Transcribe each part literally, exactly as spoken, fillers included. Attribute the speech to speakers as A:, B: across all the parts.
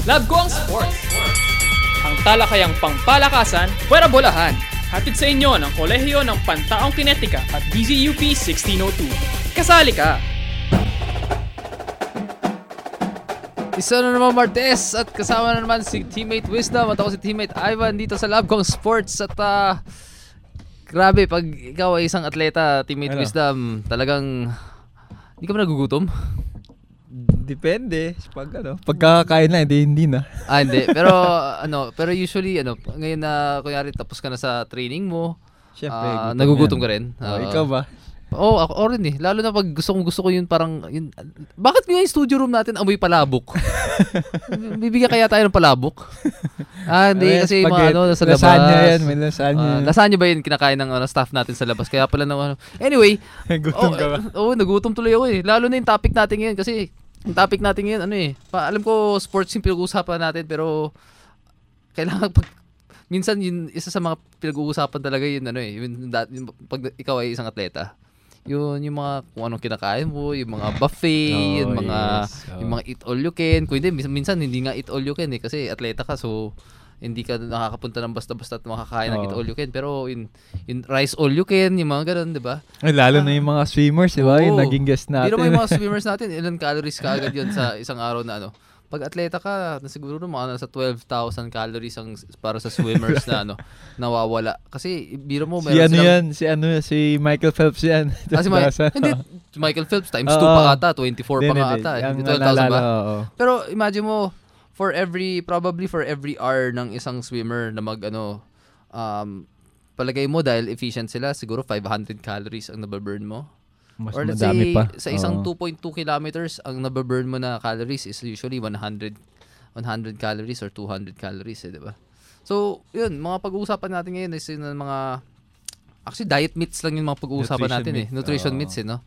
A: Love ko ang sports. Ang talakayang pangpalakasan, pwera bolahan. Hatid sa inyo ng Kolehiyo ng Pantaong Kinetika at D Z U P sixteen oh two. Kasali ka!
B: Isa na naman Martes at kasama na naman si Teammate Wisdom at ako si Teammate Ivan dito sa Love Kong Sports at uh, grabe pag ikaw ay isang atleta, Teammate
C: ano?
B: Wisdom, talagang hindi ka ba nagugutom?
C: Depende. Pag ano, pagkakain na, hindi, hindi na.
B: Ah, hindi. Pero ano, pero usually ano, ngayon na kunyari tapos ka na sa training mo,
C: Siyempre,
B: uh,
C: gutom
B: nagugutom
C: yan.
B: ka rin.
C: Oh,
B: Uh,
C: ikaw ba?
B: Oo, oh, ako oh, rin eh. Lalo na pag gusto kong gusto ko yun parang yun, bakit nga yung studio room natin amoy palabok? Bibigyan kaya tayo ng palabok? Ah, hindi
C: Ay,
B: kasi yung mga
C: spaghetti.
B: ano nasa labas.
C: Lasagna yan, may lasagna.
B: Uh, lasagna ba yun kinakain ng ano, staff natin sa labas? Kaya pala ng ano. Anyway,
C: Gutom
B: oh,
C: ka ba?
B: Oo, oh, nagutom tuloy ako eh. Lalo na yung topic natin ngayon kasi yung topic natin ngayon ano eh. Pa, alam ko sports yung pinag-uusapan natin pero kailangan pag minsan yun isa sa mga pinag-uusapan talaga yun ano eh. Yung, yung, pag ikaw ay isang atleta. Yun yung mga kung anong kinakain mo, yung mga buffet,
C: Oh,
B: yung mga
C: yes. Oh.
B: yung mga eat all you can. Kung hindi minsan, minsan hindi nga eat all you can eh kasi atleta ka so hindi ka nakakapunta ng basta-basta at makakain ng
C: Oh.
B: eat all you can pero in in rice all you can, yung mga ganun, 'di ba?
C: Ay, lalo na yung mga swimmers, di ba? Yung
B: Oo.
C: naging guest natin.
B: Hindi naman yung mga swimmers natin, ilan calories ka agad yun sa isang araw na ano. Pag atleta ka, na siguro mga nasa twelve thousand calories ang para sa swimmers na ano, nawawala. Kasi biro mo
C: Si
B: meron
C: ano
B: silang
C: yan? Si ano? Si Michael Phelps yan.
B: Ah, si Ma-
C: Basta-
B: hindi, Michael Phelps times two
C: Oo.
B: pa ata, twenty-four pa
C: Hindi,
B: nga
C: hindi.
B: ata.
C: Ang
B: Hindi twelve thousand ba?
C: naalala, oo.
B: Pero imagine mo, for every, probably for every hour ng isang swimmer na mag, ano, um, palagay mo dahil efficient sila, siguro five hundred calories ang nababurn mo.
C: Mas
B: Or let's
C: madami
B: say,
C: pa.
B: sa isang
C: Oo.
B: two point two kilometers, ang nababurn mo na calories is usually one hundred calories or two hundred calories, eh, di ba? So, yun, mga pag-uusapan natin ngayon is yun, mga, actually, diet myths lang yung mga pag-uusapan
C: Nutrition
B: natin
C: myth.
B: eh. Nutrition
C: Oo.
B: myths eh, no?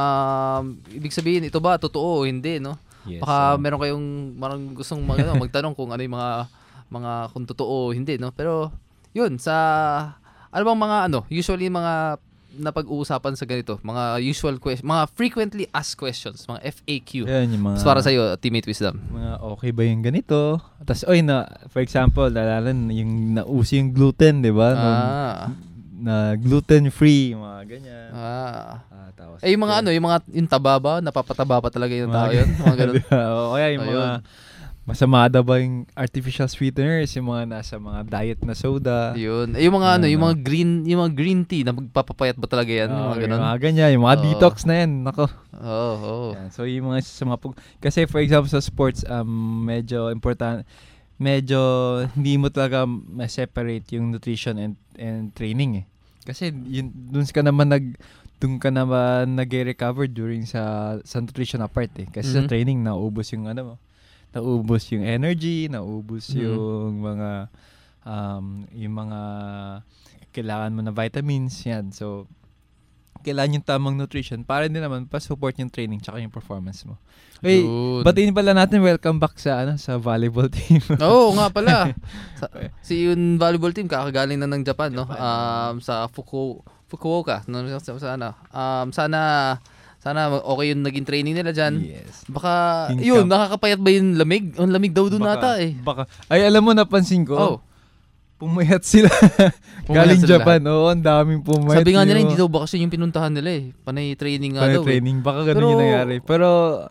B: Um, ibig sabihin, ito ba, totoo o hindi, no?
C: Yes,
B: Baka
C: oo.
B: meron kayong marang gustong mag, ano, magtanong kung ano yung mga, mga kung totoo o hindi, no? Pero, yun, sa, ano bang mga, ano, usually mga napag-uusapan sa ganito, mga usual question, mga frequently asked questions, mga F A Q.
C: Yan, yung mga...
B: So, para sa'yo, Teammate Wisdom.
C: mga okay ba yung ganito? Tapos, oy, na, for example, lalalan, yung nauso yung gluten, di ba? Nung-
B: Ah.
C: na gluten-free, mga ganyan.
B: Ah.
C: Ah, tapos,
B: Eh, yung mga ano, yung mga, yung taba ba? Napapataba pa talaga yung tao yun? Mga ganun.
C: O kaya yung mga
B: Ayun.
C: masama daw ba yung artificial sweeteners, yung mga nasa mga diet na soda.
B: Yun. Eh, yung mga ano,
C: Ano.
B: yung mga green, yung mga green tea na magpapapayat ba talaga yan? Yung
C: Oo,
B: mga
C: yung
B: ganun.
C: mga ganyan, yung mga
B: Oo.
C: detox na yan. Nako.
B: Oo, oo.
C: Yan. So yung mga sa mga pug- kasi for example sa sports um medyo important medyo hindi mo talaga ma-separate yung nutrition and and training eh. Kasi yun dun ka naman nag dun ka naman nag-recover during sa sa nutrition apart eh. Kasi sa
B: Mhm.
C: training naubos yung ano mo. Naubos yung energy, naubos
B: Mhm.
C: yung mga um yung mga kailangan mo na vitamins yan. So kailangan yung tamang nutrition para din naman pa-support yung training tsaka yung performance mo. Hey,
B: Yun.
C: batiin pala natin welcome back sa ano sa volleyball team.
B: Oo nga pala. Sa, si yung volleyball team kakagaling na ng Japan, no? Um sa Fuku Fukuoka, no? Sa, sana. Um sana sana okay yung naging training nila diyan.
C: Yes.
B: Baka
C: King
B: yun,
C: Cup.
B: nakakapayat ba yung lamig? Ang lamig daw doon
C: Baka-
B: nata eh.
C: Baka. Ay, alam mo napansin ko.
B: Oh.
C: Pumayat sila.
B: Pumayat
C: Galing
B: sila
C: Japan. Oo, ang daming pumayat.
B: Sabi nga nila
C: Yung-
B: hindi daw bakasyon yung pinuntahan nila eh. Panay training nga
C: Panay
B: daw. Eh.
C: training. Baka ganun
B: Pero-
C: yung nangyari. Pero,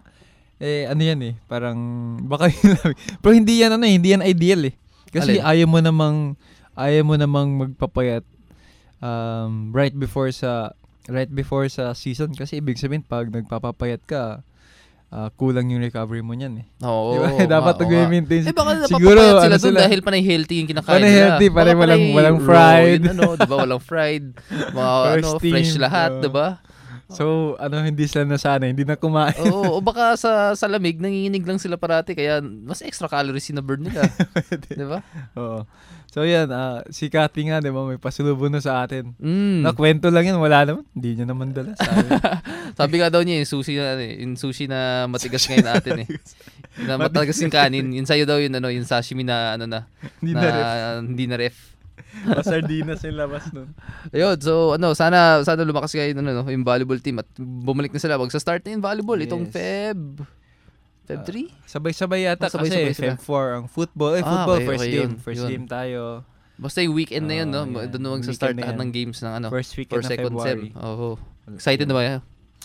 C: eh, ano yan eh. Parang, baka yun lang. Pero hindi yan, ano eh, hindi yan ideal eh. Kasi
B: Alin?
C: ayaw mo namang, ayaw mo namang magpapayat um, right before sa, right before sa season. Kasi ibig sabihin, pag nagpapapayat ka, ah, kulang yung recovery mo niyan eh.
B: Oo.
C: Diba?
B: nga,
C: Dapat
B: oo nga.
C: nag-maintain.
B: Eh baka
C: Siguro,
B: napapapayat sila
C: ano
B: doon
C: sila?
B: dahil panay healthy yung kinakain
C: Panay
B: nila.
C: healthy, panay
B: Baka
C: walang-
B: panay
C: walang
B: raw
C: fried.
B: Yun, ano, diba? Walang fried. Mga
C: First
B: ano,
C: team,
B: fresh lahat,
C: oo.
B: diba?
C: So, ano, hindi sila nasanay, hindi na kumain.
B: Oo, o baka sa sa lamig nanginginig lang sila parati kaya mas extra calories na burn nila, 'di ba?
C: Oo. So, yan, ah, si Cathy nga, di ba, may pasulubong na sa atin.
B: Mm.
C: Nakwento lang yan, wala naman. Hindi niya naman dala. Sabi.
B: Sabi nga daw niya yung sushi na ano eh, yung sushi na matigas ngayon natin eh. Na matigas yung kanin, yun sa'yo daw yun ano, yung sashimi na ano na,
C: Hindi
B: na,
C: na ref.
B: hindi na ref.
C: O sardinas yung labas nun.
B: Ayun, so ano, sana sana lumakas kayo ano, no, yung volleyball team at bumalik na sila. Mag sa start na yung volleyball itong
C: Yes.
B: Feb Feb three?
C: Sabay-sabay yata
B: Oh, sabay-sabay
C: kasi
B: sila.
C: Feb four ang football. Eh,
B: Ah,
C: football,
B: okay,
C: first
B: okay,
C: game.
B: yun,
C: First
B: yun.
C: game tayo.
B: Basta yung weekend na yun, no?
C: Oh, yan.
B: Doon naman sa
C: Weekend
B: start
C: na
B: lahat
C: yan.
B: ng games ng ano.
C: First weekend
B: For
C: ng
B: second sem.
C: February.
B: Oo. Excited na ba yan?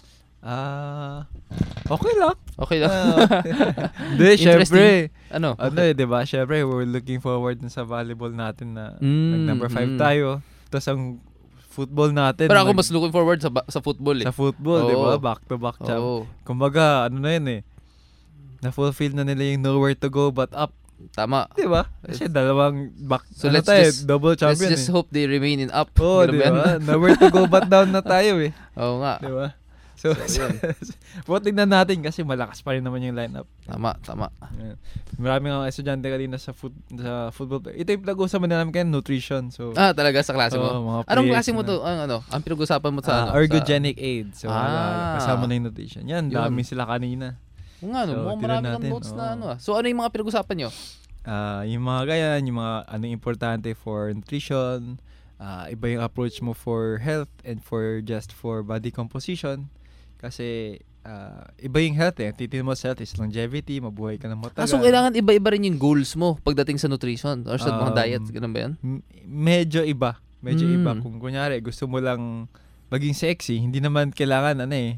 C: Ah, okay lang.
B: Okay lang.
C: Ah, Hindi,
B: Interesting.
C: syempre.
B: ano?
C: Ano eh, di ba? Syempre, we're looking forward dun sa volleyball natin na
B: Mm,
C: nag number five
B: mm.
C: tayo. Tapos ang football natin.
B: Pero ako
C: nag-
B: mas looking forward sa ba- sa football eh.
C: Sa football, di
B: Oo.
C: ba? Back to back champ.
B: Oo.
C: Kumbaga, ano na yun eh. Na-fulfill na nila yung nowhere to go but up.
B: Tama.
C: Di ba? Kasi dalawang back,
B: So
C: ano
B: let's
C: tayo,
B: just-
C: double
B: Let's
C: champion
B: just
C: eh.
B: hope they remain in up.
C: Oo,
B: Ganun
C: di
B: ba yan?
C: ba? Nowhere to go but down na tayo eh.
B: Oo nga.
C: Di ba? So,
B: So, yun.
C: so tignan natin kasi malakas pa rin naman yung lineup.
B: Tama, tama.
C: Yan. Maraming mga estudyante kanina sa foot, sa football. Ito yung pinag-uusapan namin kaya nutrition. So,
B: Ah, talaga sa klase mo?
C: Oo, mga
B: Anong
C: players
B: klase mo
C: na-
B: to? Ang ano? Ang pinag-usapan mo sa
C: ah,
B: ano?
C: ergogenic aid. So,
B: Ah.
C: ah. kasama na yung nutrition. Yan,
B: Yun.
C: dami sila kanina.
B: Sa, Oo nga, no?
C: So,
B: Mukhang
C: tignan
B: marami kang
C: natin.
B: notes na
C: Oo.
B: ano ah. So, ano yung mga pinag-usapan nyo?
C: Ah, yung mga ganyan, yung mga anong importante for nutrition, ah, iba yung approach mo for health and for just for body composition. Kasi ah, iba yung health eh. Titin mo sa health is longevity, mabuhay ka ng
B: Ah,
C: matagal.
B: so, kailangan iba-iba rin yung goals mo pagdating sa nutrition or sa mga
C: Um,
B: diet. Ganun ba yan?
C: M- medyo iba. Medyo
B: Mm.
C: iba. Kung kunyari, gusto mo lang maging sexy, hindi naman kailangan, ano eh,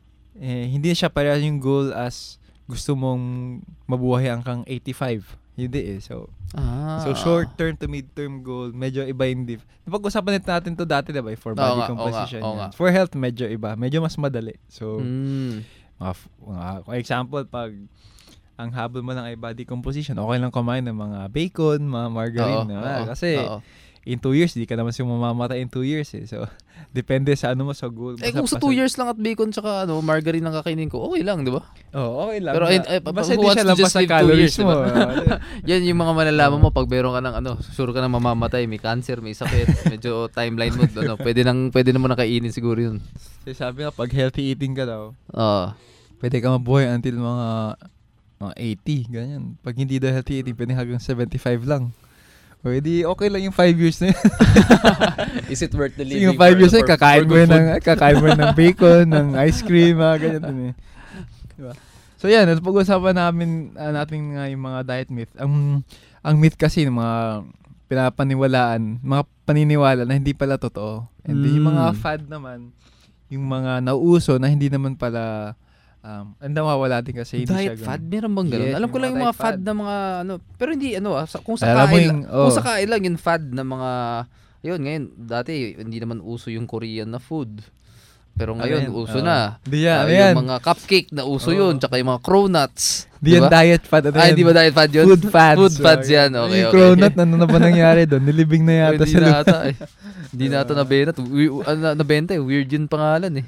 C: eh hindi siya parehas yung goal as gusto mong mabuhay hanggang eighty-five. Hindi eh. So,
B: Ah.
C: so short-term to mid-term goal, medyo iba yung diff. Napag-usapan natin to dati, diba? For
B: Oo
C: body
B: nga, oo
C: composition.
B: nga, oo
C: yan.
B: nga.
C: For health, medyo iba. Medyo mas madali. So,
B: Mm.
C: mga, f- mga, for example, pag ang habol mo lang ay body composition, okay lang kumain ng mga bacon, mga margarine.
B: Oo,
C: diba?
B: oo,
C: Kasi,
B: oo.
C: in two years, di ka naman siya mamamatay in two years eh. So, depende sa ano mo, sa goal.
B: Eh kung sa
C: Basta-
B: two years lang at bacon tsaka ano, margarine lang kakainin ko, okay lang, di ba?
C: Oo, okay lang.
B: Pero,
C: Na-
B: eh, eh,
C: basta
B: who
C: di
B: wants
C: siya
B: to
C: lampas
B: just
C: sa
B: live two
C: calories
B: years,
C: mo.
B: Yan yung mga malalaman mo pag meron ka ng ano, sure ka na mamamatay, may cancer, may sakit, medyo timeline mo, ano, pwede nang pwede naman nakainin siguro yun.
C: Kasi sabi nga, pag healthy eating ka daw,
B: Oo.
C: pwede ka mabuhay until mga mga eighty, ganyan. Pag hindi daw healthy eating, pwede hanggang seventy-five lang. O edi okay lang yung five years na yun.
B: Is it worth the
C: Kasi yung five years na yun, kakain mo yun ng, kakain mo yun ng bacon, ng ice cream, mga ganyan din eh. Diba? So yan, pag-usapan namin, uh, natin nga yung mga diet myth. Ang, ang myth kasi, ng mga pinapaniwalaan, mga paniniwala na hindi pala totoo. And then yung mga
B: Mm.
C: fad naman, yung mga nauuso na hindi naman pala, um, ang nawawala din kasi hindi siya
B: Diet
C: ganun.
B: fad? Meron bang ganun?
C: Yes,
B: Alam ko
C: yung
B: lang yung
C: mga
B: mga
C: diet
B: fad
C: fad.
B: na mga ano, pero hindi ano ah, sa- kung sa
C: Alam mo
B: kain,
C: yung-
B: lang- kung
C: oh.
B: sa kain lang yung fad na mga, yun ngayon, dati hindi naman uso yung Korean na food. Pero ngayon,
C: Ano yan?
B: uso
C: Oo.
B: na.
C: Di yan,
B: Ah,
C: ano yan?
B: yung mga cupcake na uso
C: Oo.
B: yun, tsaka yung mga cronuts.
C: Di yan diet fad. Ano
B: Ay,
C: yan?
B: di ba diet fad yun?
C: Food fads.
B: Food fads
C: So,
B: yan. Okay,
C: yung
B: okay.
C: cronut, ano na ba nangyari doon? Nilibing na yata
B: Hindi
C: sila.
B: na ata eh. Hindi na ata nabenta. We- ano, nabenta eh. Weird yun pangalan eh.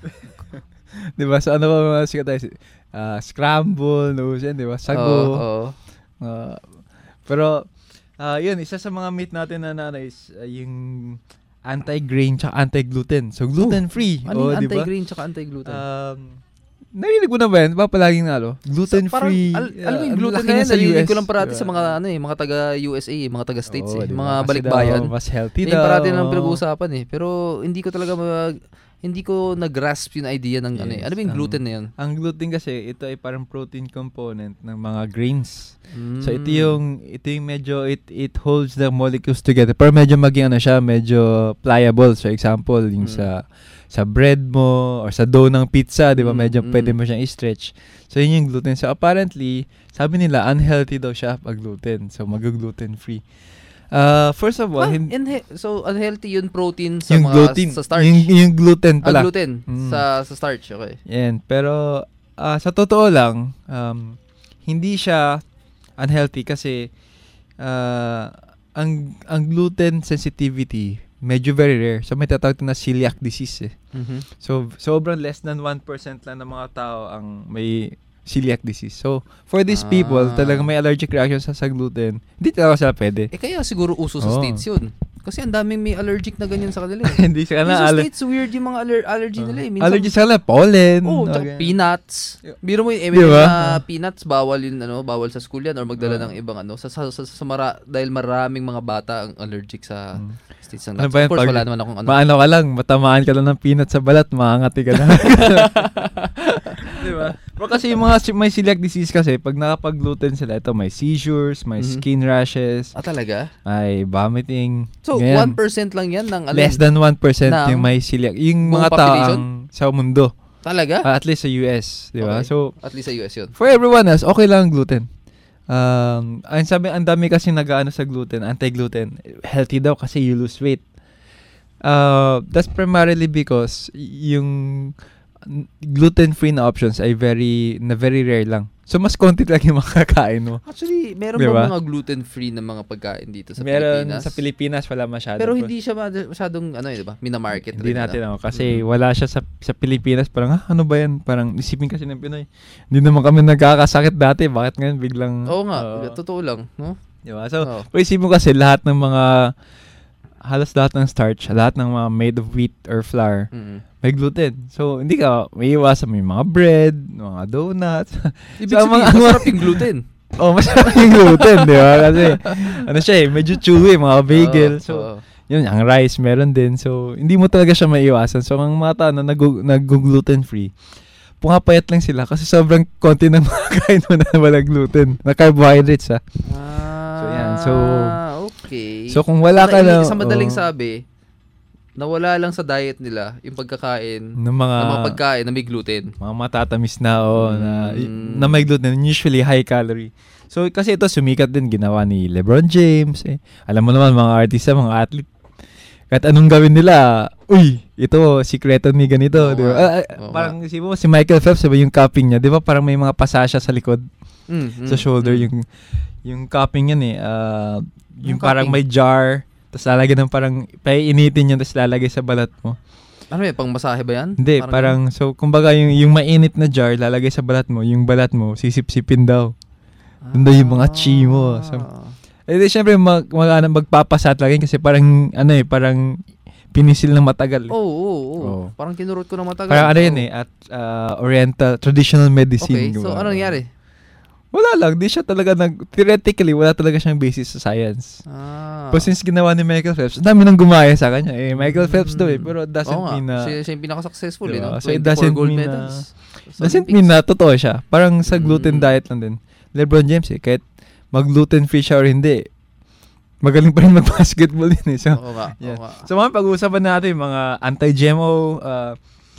C: Di ba? So ano ba mga sikat tayo? Ah, scramble, no? Yan, di ba? Sago.
B: Oo, oo.
C: Ah, pero, ah, yun, isa sa mga meat natin na na is ah, yung anti-grain tsaka anti-gluten. So, gluten-free.
B: Ano yung
C: oh, di ba?
B: anti-grain tsaka anti-gluten?
C: Um, narinig mo na ba yan? Ba palaging na, ano? Gluten-free.
B: Parang, al- alam mo yung
C: ah,
B: gluten
C: laki
B: na yan,
C: niya sa
B: narinig
C: U S.
B: ko lang parati
C: Di
B: sa
C: ba?
B: mga ano eh, mga taga U S A, eh, mga taga States
C: Oo,
B: eh,
C: di ba?
B: mga
C: Kasi
B: balikbayan.
C: daw, mas healthy
B: Yun
C: daw.
B: parati lang pinag-uusapan eh. Pero hindi ko talaga mag, hindi ko nag-grasp yung idea ng ano eh.
C: Yes,
B: Ano ba yung
C: ang-
B: gluten na yun?
C: Ang gluten kasi, ito ay parang protein component ng mga grains.
B: Mm.
C: So ito yung ito yung medyo it it holds the molecules together. Pero medyo maging ano siya, medyo pliable. So example, yung
B: Mm.
C: sa sa bread mo or sa dough ng pizza, 'di ba?
B: Mm,
C: Medyo
B: mm.
C: pwede mo siyang i-stretch. So yun yung gluten. So apparently, sabi nila unhealthy daw siya pag gluten. So mag-gluten free. Uh, first of all,
B: Ah,
C: hin-
B: inhe- so unhealthy yun protein sa
C: yung
B: mga
C: gluten,
B: sa starch.
C: yung, yung gluten
B: Ah,
C: pala.
B: gluten
C: Mm.
B: sa sa starch, okay.
C: Yan. Pero ah, sa totoo lang, um, hindi siya unhealthy kasi ah, ang ang gluten sensitivity medyo very rare. So may tatawag na celiac disease eh.
B: Mhm.
C: So sobrang less than one percent lang ng mga tao ang may celiac disease. So for these people,
B: Ah.
C: talagang may allergic reaction sa, sa gluten, hindi talaga sila pwede.
B: Eh kaya siguro uso sa
C: Oo.
B: States yun. Kasi ang daming may allergic na ganyan sa kanila. eh.
C: Hindi sila
B: Yung
C: na
B: sa
C: aller-
B: States, weird yung mga aller- allergy nila eh. Minsan,
C: allergy sila pollen.
B: oh, tsaka
C: okay.
B: peanuts. Biro mo yung M
C: Di
B: and M
C: ba?
B: na peanuts, bawal yun, ano, bawal sa school yan or magdala
C: Ah.
B: ng ibang ano. Sa, sa, sa, sa mara, dahil maraming mga bata ang allergic sa
C: Hmm.
B: States ng
C: Ano
B: nuts.
C: ba yan?
B: Of course,
C: Pag-
B: wala naman akong ano.
C: Maano ka lang, matamaan ka lang ng peanut sa balat, maangati ka lang. Diba? Pero kasi yung mga si- may celiac disease kasi, pag nakapag-gluten sila, ito may seizures, may
B: Mhm.
C: skin rashes,
B: Ah, talaga?
C: may vomiting.
B: So,
C: ganyan.
B: one percent lang yan ng alin?
C: Less than one percent
B: Ng
C: yung may celiac. Yung
B: buong
C: mga
B: population?
C: taong sa mundo.
B: Talaga?
C: Uh, at least sa U S. Di ba?
B: Okay.
C: So,
B: At least sa U S yun.
C: for everyone else, okay lang ang gluten. Um, ang sabi, ang dami kasi nag-ano sa gluten, anti-gluten. Healthy daw kasi you lose weight. Uh, that's primarily because y- yung gluten-free na options ay very, na very rare lang. So, mas konti lang yung makakain mo.
B: Actually, meron
C: Diba?
B: ba mga gluten-free na mga pagkain dito sa
C: Meron
B: Pilipinas?
C: sa Pilipinas, wala masyado.
B: Pero hindi siya ma- masyadong, ano eh, diba? Mina-market
C: Hindi
B: rin,
C: natin
B: ano?
C: ako. Kasi
B: Mm.
C: wala siya sa sa Pilipinas. Parang, ah, ano ba yan? Parang isipin kasi ng Pinoy. Hindi naman kami nagkakasakit dati. Bakit ngayon biglang...
B: Oo nga,
C: Oo.
B: totoo lang. No?
C: Diba? So,
B: Oo.
C: pero isipin mo kasi lahat ng mga... Halos lahat ng starch, lahat ng mga made of wheat or flour,
B: Mm.
C: may gluten. So, hindi ka, may iwasan mo yung mga bread, mga donuts.
B: Ibig
C: So,
B: sabihin,
C: mga-
B: masarap yung gluten.
C: Oh, masarap yung gluten, di ba? Kasi, ano siya eh, medyo chewy, mga bagel.
B: Oo,
C: So,
B: oo.
C: yun, ang rice, meron din. So, hindi mo talaga siya maiiwasan. So, ang mga tao na nag- nag-gluten-free, pumapayat lang sila kasi sobrang konti ng mga kain mo na wala gluten. Na carbohydrates, ha? So, yan. So,
B: okay.
C: so kung wala ka na...
B: Sa madaling
C: oh,
B: sabi, nawala lang sa diet nila yung pagkakain
C: ng mga,
B: ng mga pagkain na may gluten.
C: mga matatamis na, oh, na,
B: Mm.
C: na may gluten, usually high calorie. So, kasi ito, sumikat din, ginawa ni LeBron James. Eh. Alam mo naman, mga artista, mga athlete, kahit anong gawin nila, uy, ito, sikreto ni ganito.
B: Oo
C: Di ba?
B: nga.
C: Ah, ah,
B: Oo
C: parang, isipin mo, si Michael Phelps, diba, yung cupping niya, di ba, parang may mga pasasya sa likod,
B: Mm,
C: sa
B: mm,
C: shoulder,
B: mm.
C: yung yung cupping yan eh. ah, yung
B: Yung
C: parang
B: cupping?
C: may jar, tapos lalagyan ng parang, painitin yun, tapos lalagay sa balat mo.
B: Ano yun, pang masahe ba yan?
C: Hindi, parang, so, kumbaga, yung, yung mainit na jar, lalagay sa balat mo, yung balat mo, sisip-sipin daw. Doon daw yung mga chi mo. So, eh, di, syempre, mag, mag, ano, magpapasat lagi kasi parang, ano eh, parang pinisil na matagal.
B: Oo, oo, oo.
C: Oo.
B: Parang kinurot ko na matagal.
C: Parang ano yun
B: Oo.
C: eh, at ah, oriental, traditional medicine.
B: Okay, so
C: diba?
B: ano nangyari?
C: Wala lang, di siya talaga nag, theoretically, wala talaga siyang basis sa science.
B: Ah.
C: Pero since ginawa ni Michael Phelps, ang dami nang gumaya sa kanya. Eh, Michael Phelps daw eh, pero it doesn't
B: Oo nga,
C: mean na,
B: siya, siya yung pinaka-successful, eh,
C: Diba?
B: no?
C: So, it
B: twenty-four
C: doesn't
B: gold
C: mean na-
B: medals. Sa
C: doesn't
B: Olympics.
C: mean na totoo siya. Parang sa gluten
B: Mm.
C: diet lang din. LeBron James eh, kahit mag-gluten free siya or hindi, magaling pa rin mag-basketball yun eh. So,
B: Oo nga,
C: yeah.
B: oo nga.
C: So, mga pag-uusapan natin, mga anti-G M O, uh,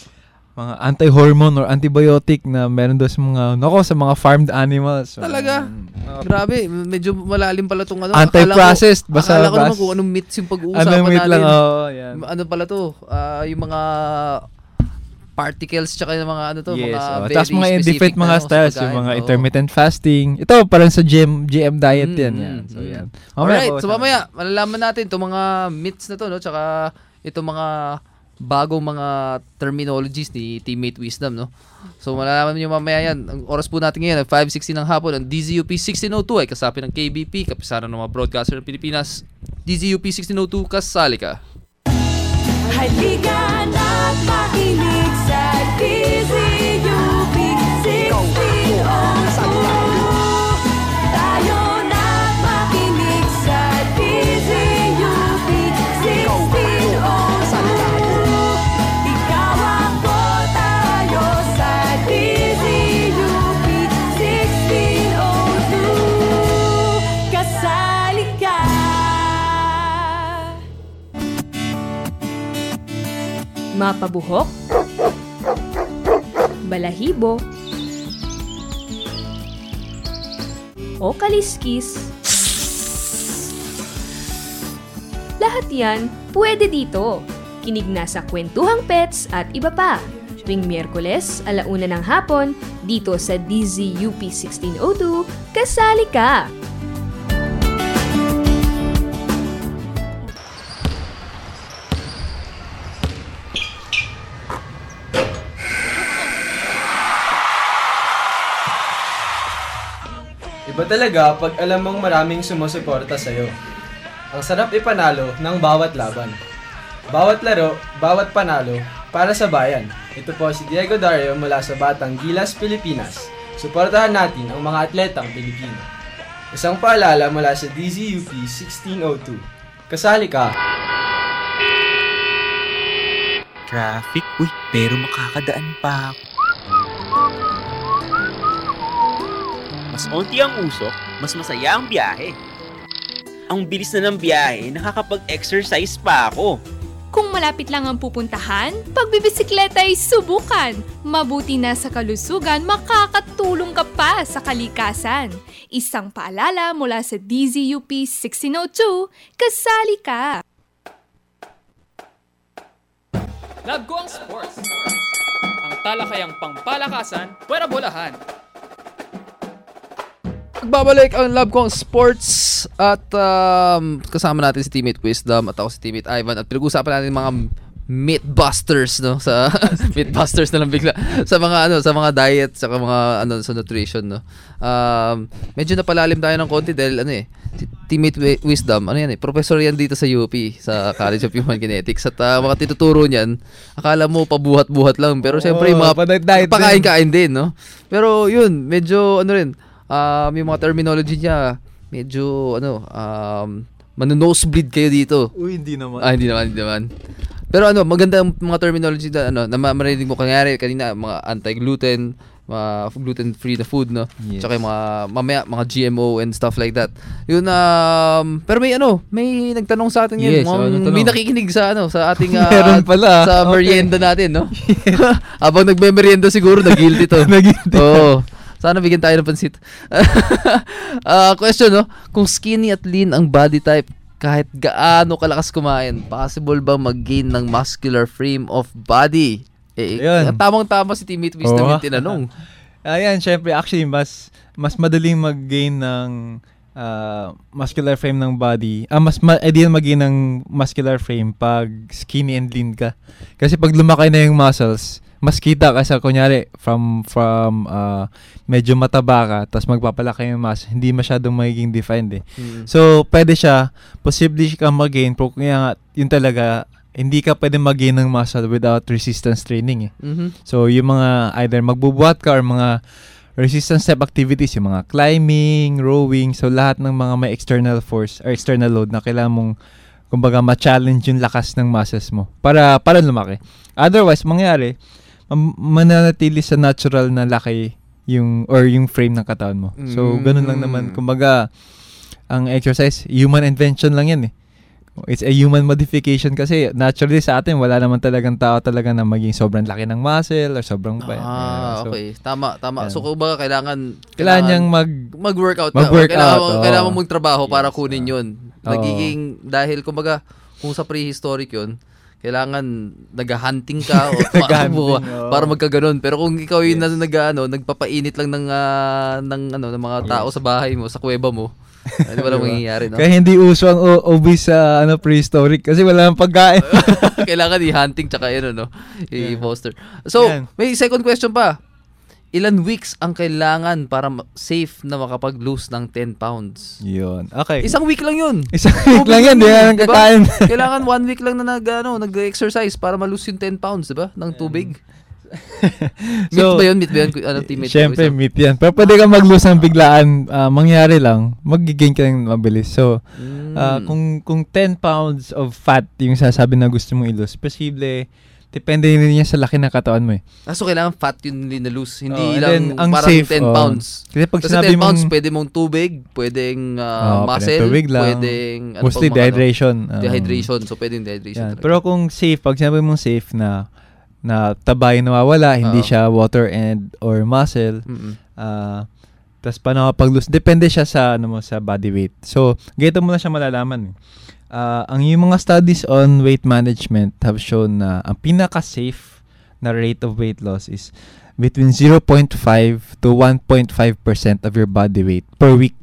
C: mga anti-hormone or antibiotic na meron doon sa mga, nako, sa mga farmed animals. So,
B: Talaga?
C: um, mga
B: Grabe, medyo malalim pala tong ano.
C: anti-processed.
B: Akala ko,
C: Basta,
B: akala ko naman
C: bas-
B: kung anong myths yung pag-uusapan
C: Ano meat
B: natin.
C: lang, oh, yan.
B: Ano pala to? Ah, yung mga particles tsaka yung mga ano to,
C: Yes,
B: mga
C: oh.
B: very
C: Tapos mga
B: specific
C: different
B: na,
C: mga
B: ano, sa
C: styles, yung
B: pagkain.
C: mga
B: Oo.
C: intermittent fasting. Ito, parang sa G M, G M diet
B: Mm,
C: yan.
B: mm,
C: yan. So,
B: mm.
C: yan.
B: Alright, so
C: pag-usapan.
B: mamaya, malalaman natin itong mga myths na to, no? Tsaka itong mga bagong mga terminologies ni Teammate Wisdom, no? So malalaman niyo mamaya yan. Ang oras po natin ngayon, five sixteen ng hapon, ang D Z U P sixteen oh two ay kasapin ng K B P, kapisanan ng mga broadcaster ng Pilipinas. D Z U P sixteen oh two, kasali ka.
D: Halika na't makinig sa D Z U P sixteen oh two. Tayo na't makinig sa D Z U P sixteen oh two. Ikaw ako, tayo sa D Z U P sixteen oh two. Kasali ka. Mapabuhok, balahibo, o kaliskis. Lahat yan pwede dito. Kinig na sa Kwentuhang Pets at iba pa. Tuwing Miyerkules, alauna ng hapon, dito sa D Z U P sixteen oh two, kasali ka!
E: Iba talaga pag alam mong maraming sumusuporta sa'yo. Ang sarap ipanalo ng bawat laban. Bawat laro, bawat panalo, para sa bayan. Ito po si Diego Dario mula sa Batang Gilas, Pilipinas. Suportahan natin ang mga atletang Pilipino. Isang paalala mula sa D Z U P sixteen oh two. Kasali ka!
F: Traffic? Uy, pero makakadaan pa ako. mas onti ang usok, mas masaya ang biyahe. Ang bilis na ng biyahe, nakakapag-exercise pa ako.
G: Kung malapit lang ang pupuntahan, pagbibisikleta ay subukan. Mabuti na sa kalusugan, makakatulong ka pa sa kalikasan. Isang paalala mula sa D Z U P sixteen oh two, kasali ka!
A: Love ko ang sports. Ang talakayang pangpalakasan, pwera bolahan.
B: Nagbabalik ang Love ko ang sports at um, kasama natin si Teammate Wisdom at ako si Teammate Ivan at pinag-usapan natin mga mythbusters, no, sa mythbusters na lang bigla sa mga ano, sa mga diet, sa mga ano, sa nutrition, no. Um, medyo napalalim tayo ng konti dahil ano eh, si Teammate Wisdom, ano yan eh, professor yan dito sa U P, sa College of Human Genetics at uh, mga tinuturo niyan, akala mo pabuhat-buhat lang, pero syempre yung mga pakain-kain din, no. Pero yun, medyo ano rin, um, yung mga terminology niya, medyo ano, um, mano-nosebleed kayo dito.
C: Uy, hindi naman.
B: Ah, hindi naman, hindi naman. Pero ano, maganda ang mga terminology na ano, na marinig mo kanyari kanina, mga anti-gluten, mga gluten-free na food, no?
C: Yes.
B: Tsaka yung mga mamaya mga G M O and stuff like that. Yun um pero may ano, may nagtanong sa atin
C: Yes,
B: yun.
C: oh,
B: Mga-
C: ano
B: may
C: tanong?
B: nakikinig sa ano, sa ating uh,
C: Meron pala.
B: sa
C: Okay.
B: merienda natin, no? Habang nagme-merienda siguro nag-guilty to.
C: Nag-guilty.
B: Oo. Sana bigyan tayo ng pansit. Ah, question, no? Kung skinny at lean ang body type, kahit gaano kalakas kumain, possible bang mag-gain ng muscular frame of body? Eh,
C: Ayun.
B: tamang-tama si Teammate Wisdom
C: Oo.
B: yung tinanong.
C: Ayan, syempre, actually, mas mas madaling mag-gain ng ah, muscular frame ng body. Ah, mas ma- ideal mag-gain ng muscular frame pag skinny and lean ka. Kasi pag lumaki na yung muscles, mas kita kasi kunyari from from ah, medyo mataba ka tapos magpapalaki yung muscle, hindi masyadong magiging defined eh.
B: Mm.
C: So, pwede siya, posible ka mag-gain, pero kaya nga, yun talaga, hindi ka pwede mag-gain ng muscle without resistance training eh.
B: Mhm.
C: So, yung mga either magbubuhat ka or mga resistance type activities, yung mga climbing, rowing, so lahat ng mga may external force or external load na kailangan mong, kumbaga, ma-challenge yung lakas ng muscles mo para para lumaki. Otherwise, mangyari, mam- mananatili sa natural na laki yung or yung frame ng katawan mo. So, ganun lang naman. Kumbaga, ang exercise, human invention lang yan eh. It's a human modification kasi naturally sa atin, wala naman talagang tao talaga na maging sobrang laki ng muscle or sobrang pa.
B: Ah,
C: So,
B: okay. Tama, tama.
C: yan.
B: So, kumbaga, kailangan,
C: kailangan niyang mag...
B: mag-workout ka.
C: Mag-workout,
B: Kailangan, mo-
C: oo.
B: kailangan mong magtrabaho para
C: Yes,
B: kunin
C: oo.
B: yun. Nagiging, dahil, kumbaga, kung sa prehistoric yun, kailangan nag-hunting ka o
C: Nag-hunting,
B: tumakbo
C: oo.
B: para magkaganon. Pero kung ikaw yung
C: Yes.
B: na, nag, ano, nagpapainit lang ng, ah, ng, ano, ng mga tao
C: Yes.
B: sa bahay mo, sa kuweba mo, ano wala
C: Diba?
B: mangyayari, no?
C: Kaya hindi uso ang o- obese sa ano, prehistoric kasi wala nang pagkain.
B: Kailangan i-hunting tsaka yun, ano, i-poster. So,
C: Yan.
B: may second question pa. Ilan weeks ang kailangan para ma- safe na makapag-lose ng ten pounds?
C: Yun. Okay.
B: Isang week lang yun.
C: Isang week lang yan, di
B: yun,
C: na nang
B: diba?
C: kakain.
B: Kailangan one week lang na nag, ano, nag-exercise para ma-lose yung ten pounds, diba? Ng tubig. Meet
C: So,
B: ba yun? Meet ba yun? Ano, teammate?
C: Siyempre,
B: ko,
C: meet yan. Pero pwede kang mag-lose ng biglaan. ah, mangyari lang, mag-gain ka ng mabilis. So,
B: Mm.
C: ah, kung kung ten pounds of fat yung sasabi na gusto mong i-lose, posible, depende rin yan sa laki ng katawan mo eh.
B: Ah, so kailangan fat yun na-lose. Hindi
C: Oh, and
B: lang
C: then, ang
B: parang
C: safe,
B: ten
C: oh.
B: pounds.
C: Kasi pag
B: Kasi
C: sinabi
B: ten pounds,
C: mong,
B: pwede mong tubig, pwedeng ah,
C: Oh,
B: muscle,
C: pwedeng tubig lang.
B: pwedeng... ano
C: mostly
B: pang mga, ano,
C: dehydration. ah.
B: dehydration. So, pwedeng dehydration.
C: Yan.
B: talaga.
C: Pero kung safe, pag sinabi mong safe na na taba yung nawawala, hindi
B: Oo.
C: siya water and or muscle,
B: Mm-mm.
C: ah tas paano kapag lose, depende siya sa ano mo sa body weight. So, ganito mo na siya malalaman. eh. Ah, ang yung mga studies on weight management have shown na ang pinaka-safe na rate of weight loss is between zero point five to one point five percent of your body weight per week.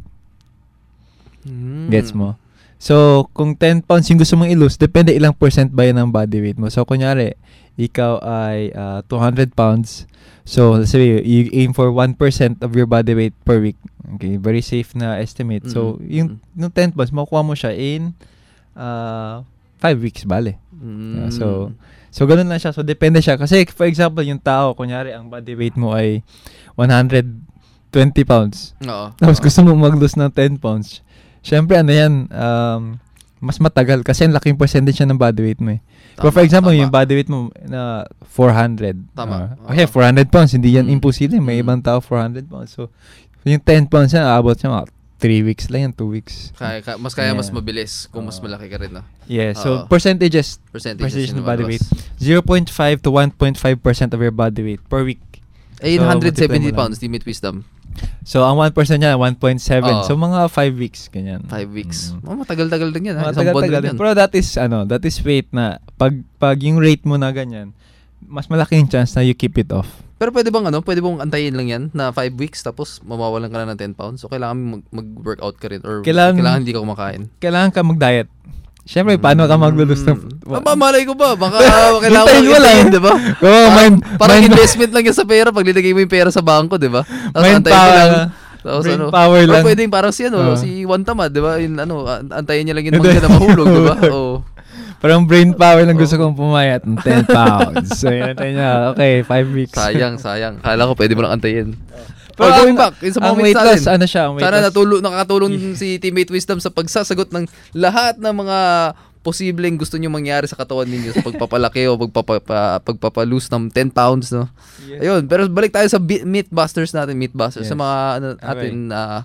B: Mm.
C: Gets mo? So, kung ten pounds yung gusto mong i-lose, depende ilang percent ba yun ng body weight mo. So, kunyari, ikaw ay ah, two hundred pounds. So, let's say, you aim for one percent of your body weight per week. Okay, very safe na estimate. So,
B: Mm-mm.
C: yung, yung ten pounds, makukuha mo siya in uh, five weeks, bale.
B: Mm.
C: Yeah, so, so, ganun lang siya. So, depende siya. Kasi, for example, yung tao, kunyari, ang body weight mo ay one hundred twenty pounds.
B: Oo.
C: Tapos
B: Oo.
C: gusto mo mag-lose ng ten pounds. Siyempre, ano yan, um, mas matagal kasi ang laking percentage siya ng body weight mo eh.
B: Tama,
C: But for example,
B: tama.
C: yung body weight mo na four hundred.
B: Tama.
C: Uh, okay, four hundred pounds, hindi yan
B: Mm.
C: imposible. May
B: Mm.
C: ibang tao four hundred pounds. So, Yung ten pounds yan, aabot siya mga three weeks lang yan, two weeks.
B: Kaya, ka- mas kaya
C: Yeah.
B: mas mabilis kung mas
C: Oo.
B: malaki ka rin, no?
C: Yeah, so
B: Oo.
C: percentages,
B: Percentage
C: percentage ng body weight. zero point five to one point five percent of your body weight per week.
B: Eh,
C: So,
B: one hundred
C: multiply mo
B: seventy
C: lang.
B: pounds, Limit Wisdom.
C: So, ang one percent niya, one point seven.
B: Oo.
C: So, mga five weeks, ganyan.
B: Five weeks.
C: Mm.
B: Oh, matagal-tagal din yan, ha?
C: Mga
B: Isang buwan
C: tagal-tagal
B: din
C: din.
B: yan.
C: Pero that is, ano, that is weight na, pag, pag yung rate mo na ganyan, mas malaki yung chance na you keep it off.
B: Pero pwede bang ano, pwede bang antayin lang yan na five weeks tapos mawawalan ka na ng ten pounds? So kailangan mag- mag-workout ka rin or
C: Kailangan-
B: kailangan, hindi ka kumakain?
C: Kailangan ka mag-diet. Siyempre, paano ka maglulus ng...
B: Mm. Aba, malay ko ba? Baka kailangan
C: Hintayin
B: mo
C: mo lang.
B: antayin, di ba?
C: Oo,
B: Parang,
C: mind,
B: parang
C: mind,
B: investment lang yan sa pera pag nilagay mo yung pera sa bangko, di ba? Tapos
C: mind
B: antayin mo
C: power.
B: lang. Tapos
C: Brain
B: ano,
C: power
B: or
C: lang.
B: pwedeng parang si ano,
C: Oo.
B: si Juan Tamad, di ba? Yung ano, an- antayin niya lang yung mangga na mahulog, di ba? Oo.
C: Parang brain power lang gusto kong pumayat ng ten pounds. So, yun natin niya. Okay, five weeks.
B: Sayang, sayang. Kala ko pwede mo lang antayin.
C: Pero
B: Pero going
C: ang-
B: back, yung sa
C: ang
B: mga
C: weight
B: weight
C: loss,
B: natin.
C: ano siya? Ang weight
B: Sana
C: loss.
B: natulong, nakakatulong si Teammate Wisdom sa pagsasagot ng lahat ng mga posibleng gusto nyo mangyari sa katawan ninyo sa pagpapalaki o pagpapa, pagpapalose ng ten pounds, no?
C: Yes.
B: Ayun, pero balik tayo sa bi- Mythbusters natin, Mythbusters, sa
C: Yes.
B: mga ano,
C: Okay.
B: atin na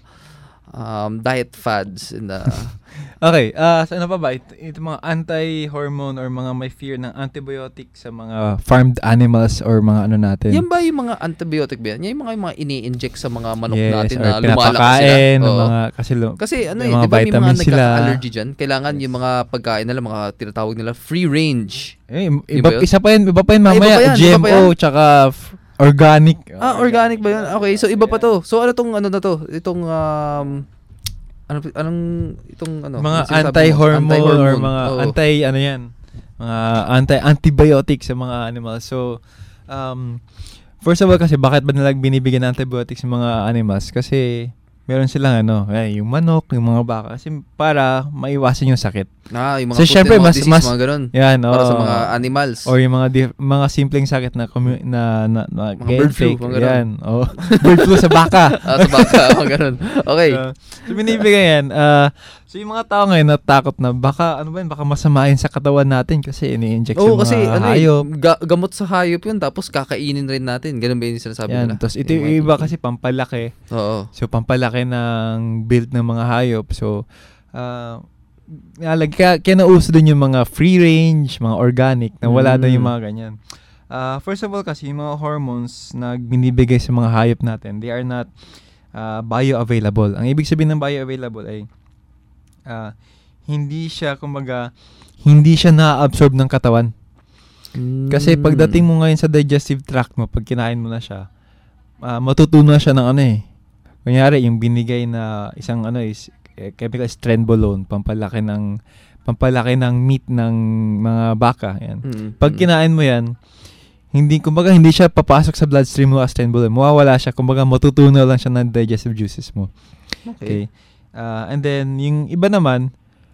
B: um, diet fads and uh,
C: Okay, ah so ano pa ba? Ito, ito mga anti-hormone or mga may fear ng antibiotic sa mga farmed animals or mga ano natin.
B: yan ba yung mga antibiotic ba yan? Yan yung mga, yung mga ini-inject sa mga manok
C: Yes,
B: natin
C: or
B: na lumalaki sila.
C: pinapakain, ng
B: Oo.
C: mga, kasi, lu-
B: Kasi ano
C: may
B: eh,
C: mga
B: di ba may mga
C: vitamins sila.
B: nagka-allergy dyan? Kailangan yung mga pagkain nila, mga tinatawag nila free range.
C: eh,
B: Di
C: iba,
B: ba yun?
C: isa pa yun, iba pa yun
B: Ah, iba
C: mamaya,
B: pa yan,
C: G
B: iba
C: M
B: pa
C: O,
B: yan.
C: tsaka f- organic.
B: Ah, organic ba yun? Okay, so iba pa to. So ano tong ano na to? Itong um ano anong itong ano?
C: Mga
B: yung sinasabi mo?
C: anti-hormone, or
B: Anti-hormone.
C: mga
B: Oo.
C: anti, ano yan, mga anti-antibiotic sa mga animals. So, um, first of all kasi, bakit ba nila binibigyan ng antibiotics sa mga animals? Kasi, meron silang ano, eh, yung manok, yung mga baka, kasi para maiwasan yung sakit.
B: Ah, yung
C: So,
B: mga foot and
C: syempre,
B: mouth
C: mas-
B: disease,
C: mas-
B: mga ganun.
C: Yan,
B: Para sa
C: oo.
B: mga animals.
C: Or yung mga dif- mga simpleng sakit na commu- na, na, na
B: Mga bird flu,
C: fake.
B: mga ganun.
C: Yan. Oh. Bird flu sa baka.
B: Ah, sa baka, mga ganun. Okay.
C: Uh, so binibigay yan. Uh, so yung mga tao ngayon natakot na baka ano ba yun, baka masamain sa katawan natin kasi ini-inject
B: Oo,
C: sa
B: kasi
C: mga
B: ano
C: hayop.
B: eh, ga- gamot sa hayop yun, tapos kakainin rin natin. Ganun ba yung sinasabi
C: Yan.
B: nila?
C: Tapos ito
B: Yung
C: yung
B: mga
C: iba
B: thinking.
C: kasi pampalaki.
B: Oo.
C: So pampalaki ng build ng mga hayop. So uh, nalag, kaya, kaya nauso din yung mga free range, mga organic, na wala
B: Mm.
C: na yung mga ganyan. Uh, first of all kasi yung mga hormones na binibigay sa mga hayop natin, they are not uh, bioavailable. Ang ibig sabihin ng bioavailable ay uh, hindi siya, kumbaga, hindi siya na-absorb ng katawan. Kasi
B: Mm.
C: pagdating mo ngayon sa digestive tract mo, pag kinain mo na siya, uh, matutunan siya ng ano eh. Kunyari, yung binigay na isang ano is eh, chemical is trenbolone, pampalaki ng pampalaki ng meat ng mga baka. Yan.
B: Mm.
C: Pag
B: Mm.
C: kinain mo yan, hindi, kumbaga, hindi siya papasok sa bloodstream mo as trenbolone. Mawawala siya. Kumbaga, matutunaw lang siya ng digestive juices mo. Okay. Uh, and then, yung iba naman,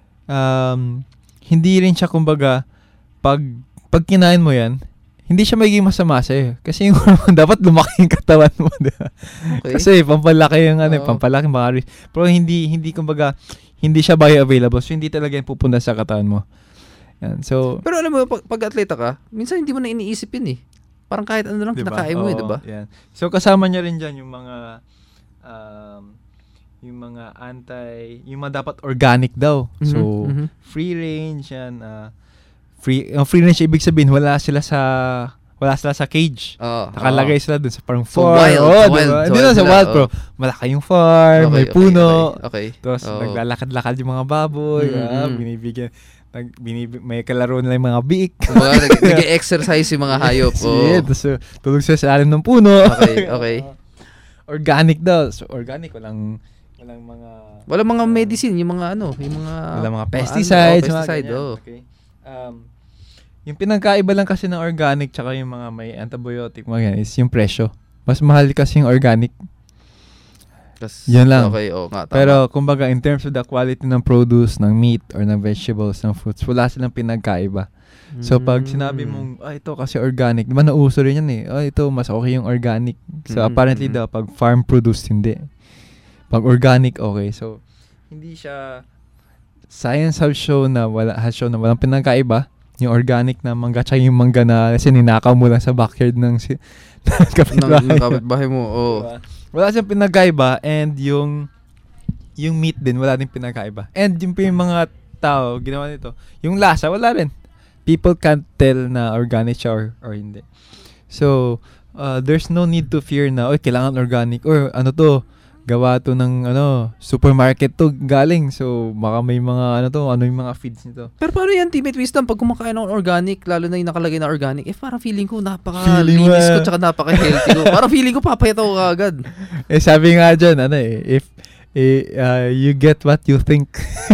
C: um, hindi rin siya, kumbaga, pag, pag kinain mo yan, hindi siya magiging masama sa'yo. Kasi yung hormone, dapat lumaki yung katawan mo. Diba?
B: Okay.
C: Kasi pampalaki yung ano,
B: Oo.
C: pampalaki mga ri- Pero hindi, hindi kumbaga, hindi siya bioavailable. So, hindi talaga yung pupunta sa katawan mo. Yan. So,
B: Pero alam mo, pag, pag atleta ka, minsan hindi mo na iniisip yun eh. Parang kahit ano lang
C: diba?
B: kinakain mo eh,
C: Oo,
B: di ba?
C: yan. So, kasama niya rin dyan yung mga, um, yung mga anti, yung mga dapat organic daw. So,
B: Mhm, mhm.
C: free range yan. Uh, free, ang free range, ibig sabihin, wala sila sa, wala sila sa cage.
B: Oo.
C: Nakalagay sila dun sa parang
B: So,
C: farm.
B: wild,
C: Oh,
B: sa
C: diba?
B: wild, sa
C: Hindi
B: wild
C: na sa
B: sila,
C: wild,
B: oo.
C: bro. Malaki yung farm, may puno.
B: Okay, okay.
C: Tapos,
B: Oo.
C: naglalakad-lakad yung mga baboy.
B: Mm,
C: ah,
B: mm.
C: binibigyan. Nag, binib- may kalaro nila yung mga biik.
B: Kumbaga, nag- nag-exercise yung mga hayop. Oo.
C: Yeah, tapos uh, tulog sila sa alim ng puno.
B: Okay, okay.
C: Organic daw. So, organic, walang, walang mga,
B: Wala mga medicine, yung mga ano, yung mga...
C: walang mga
B: ano,
C: pesticides.
B: oh,
C: mga
B: pesticide,
C: ganyan.
B: oh.
C: Okay. Um, yung pinagkaiba lang kasi ng organic tsaka yung mga may antibiotic, mga yan, is yung presyo. Mas mahal kasi yung organic.
B: Tas-
C: Yun lang.
B: Okay, oh, nga, tama.
C: Pero, kumbaga, in terms of the quality ng produce, ng meat, or ng vegetables, ng fruits, wala silang pinagkaiba. So, pag sinabi
B: Mm.
C: mong, ah, ito kasi organic, di ba nauso rin yan eh, ah, ito, mas okay yung organic. So,
B: Mm,
C: apparently
B: mm.
C: daw, pag farm produced, hindi. Pag organic, okay. So, hindi siya, science has shown na, wala, has shown na walang pinagkaiba. Yung organic na mangga, tsaka yung mangga na, kasi ninakaw mo lang sa backyard ng, si- kapitbahay.
B: ng kapitbahay mo. Oh.
C: Diba? Wala siyang pinagkaiba and yung yung meat din wala din pinagkaiba. And yung, yung mga tao ginawa nito, yung lasa wala rin. People can't tell na organic siya or, or hindi. So, uh, there's no need to fear na, oy, kailangan organic or ano to, gawa to ng ano, supermarket to galing. So, baka may mga ano to, ano yung mga feeds nito.
B: Pero paano yan, Teammate Wisdom, pag kumakain ng organic, lalo na yung nakalagay na organic, eh parang feeling ko
C: Feeling
B: napaka-linis
C: mo,
B: ko tsaka napaka-healthy ko. Parang feeling ko papayat ako agad.
C: Eh, sabi nga dyan, ano eh, if eh, uh, you get what you think.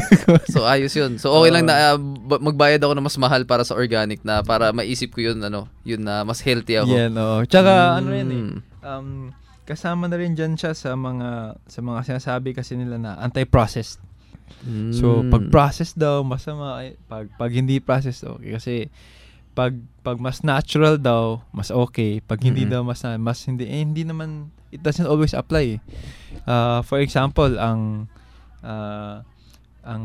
B: So, ayos yun. So, okay lang na uh, magbayad ako na mas mahal para sa organic na para maisip ko yun, ano, yun na mas healthy ako.
C: Yan, oo. Tsaka,
B: Mm.
C: ano rin eh, um, kasama na rin dyan siya sa mga sa mga sinasabi kasi nila na anti-processed.
B: Mm.
C: So, pag processed daw, masama. Ay, pag, pag hindi processed, okay. Kasi, pag, pag mas natural daw, mas okay. Pag hindi
B: Mm-hmm.
C: daw, mas, mas hindi, eh, hindi naman, it doesn't always apply. Uh, for example, ang, uh, ang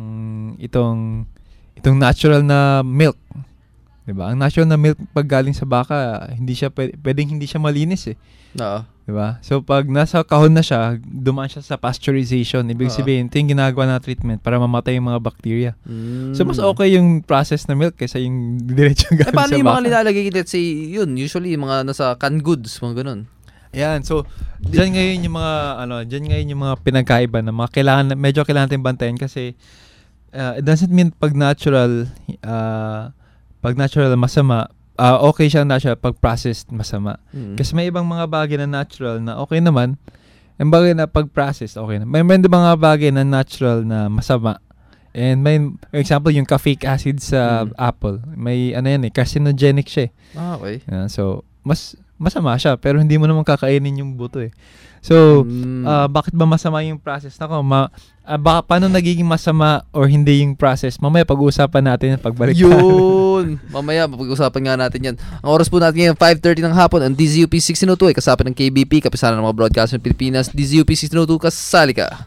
C: itong, itong natural na milk, diba? Ang natural na milk pag galing sa baka, hindi siya, pwede, pwedeng hindi siya malinis eh.
B: Oo.
C: Diba? So, pag nasa kahon na siya, dumaan siya sa pasteurization. Ibig
B: Oo.
C: sabihin, ito yung ginagawa na treatment para mamatay yung mga bacteria.
B: Mm.
C: So, mas okay yung process na milk kaysa yung diretso
B: Eh,
C: galing
B: paano
C: sa
B: yung mga
C: baka.
B: nilalagay, let's say, yun, usually yung mga nasa canned goods, mga ganun.
C: Yan. So, dyan ngayon yung mga, ano, dyan ngayon yung mga pinagkaiba na mga kailangan, medyo kailangan natin bantayan kasi uh, it doesn't mean pag natural, uh, pag natural masama, uh, okay siya natural, pag processed masama.
B: Mm.
C: Kasi may ibang mga bagay na natural na okay naman, yung bagay na pag-process, okay na. May may mga bagay na natural na masama. And may, for example, yung caffeic acid sa
B: Mm.
C: apple, may ano yan eh, carcinogenic siya eh.
B: Ah, okay.
C: Yan, so, mas masama siya, pero hindi mo naman kakainin yung buto eh. So,
B: Mm.
C: ah, bakit ba masama yung process? Nako, ma, ah, baka paano nagiging masama or hindi yung process? Mamaya pag-uusapan natin yan pagbalik natin.
B: Yun! Mamaya, mapag-usapan nga natin yan. Ang oras po natin ngayon, five thirty ng hapon, ang D Z U P sixteen oh two ay kasapin ng K B P, kapisanan ng mga broadcaster ng Pilipinas. D Z U P sixteen oh two, kasali ka.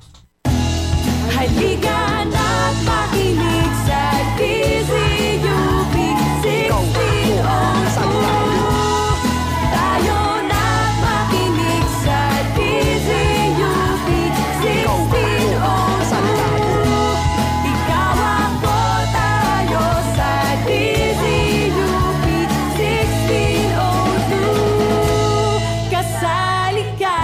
H: Halika na't makinig sa D Z U P sixteen oh two. Tayo na't makinig sa D Z U P sixteen oh two. Ikaw ako, tayo sa D Z U P sixteen oh two. Kasali ka.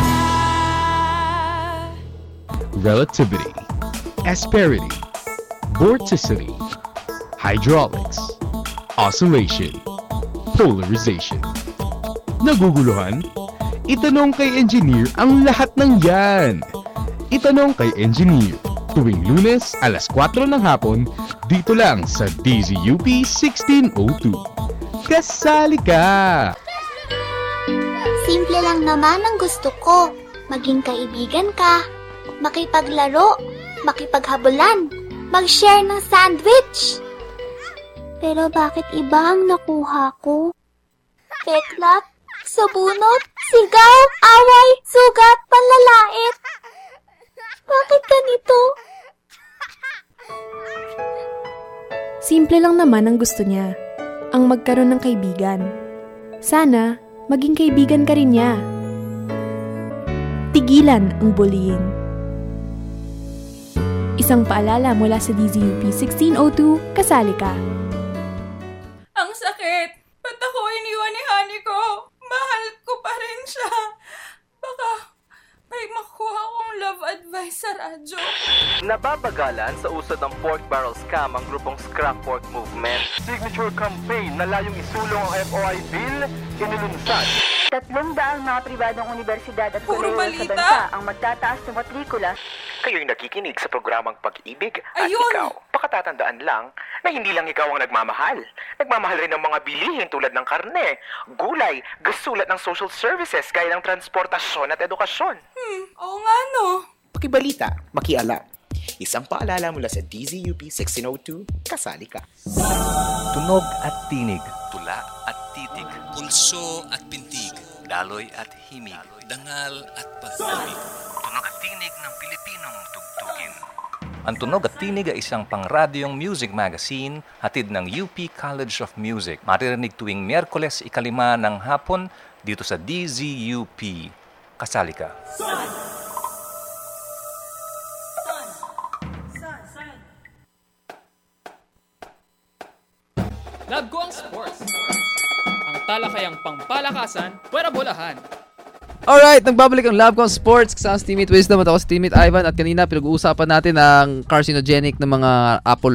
I: Relativity, asperity, vorticity, hydraulics, oscillation, polarization. Naguguluhan? Itanong kay engineer ang lahat ng yan. Itanong kay engineer tuwing Lunes alas kwatro ng hapon dito lang sa D Z U P sixteen oh two. Kasali ka!
J: Simple lang naman ang gusto ko. Maging kaibigan ka, makipaglaro, makipaghabulan, mag-share ng sandwich. Pero bakit iba ang nakuha ko? Peklap, sabunot, sigaw, away, sugat, panlalait. Bakit ganito?
K: Simple lang naman ang gusto niya, ang magkaroon ng kaibigan. Sana, maging kaibigan ka rin niya. Tigilan ang bullying. Isang paalala mula sa D Z U P sixteen oh two, kasali ka.
G: Ang sakit! Ba't ako iniwan ni Honey ko? Mahal ko pa rin siya. Baka may makuha akong love advice sa radyo.
L: Nababagalan sa usod ng pork barrel scam ang grupong Scrap Pork Movement. Signature campaign na layong isulong ang F O I bill, inulunsad.
M: Tatlong daang mga pribadong universidad at
G: Puro
M: kolehiyo sa
G: balita.
M: bansa ang magtataas ng matrikula.
L: Kayo'y nakikinig sa programang Pag-ibig at
G: Ayun!
L: ikaw. Pakatatandaan lang na hindi lang ikaw ang nagmamahal. Nagmamahal rin ng mga bilihin tulad ng karne, gulay, gasulat ng social services gaya ng transportasyon at edukasyon.
G: Hmm, oo nga no.
N: Pakibalita, makialam. Isang paalala mula sa D Z U P sixteen oh two, kasali ka.
O: Tunog at tinig. Tula at titig. Pulso at pintig. Daloy at himig. Dangal at pag-ibig. Tunog at tinig ng Pilipinong tugtugin. Ang Tunog at Tinig ay isang pangradyong music magazine hatid ng U P College of Music. Maririnig tuwing Miyerkules ikalima ng hapon dito sa D Z U P. Kasali ka.
A: Love ko ang sports. Ang talakayang pangpalakasan, pwera bolahan.
B: Alright, nagbabalik ang Love Ko Sports kasama si Teammate Wisdom at ako si Teammate Ivan at kanina pinag-uusapan natin ang carcinogenic ng mga apple.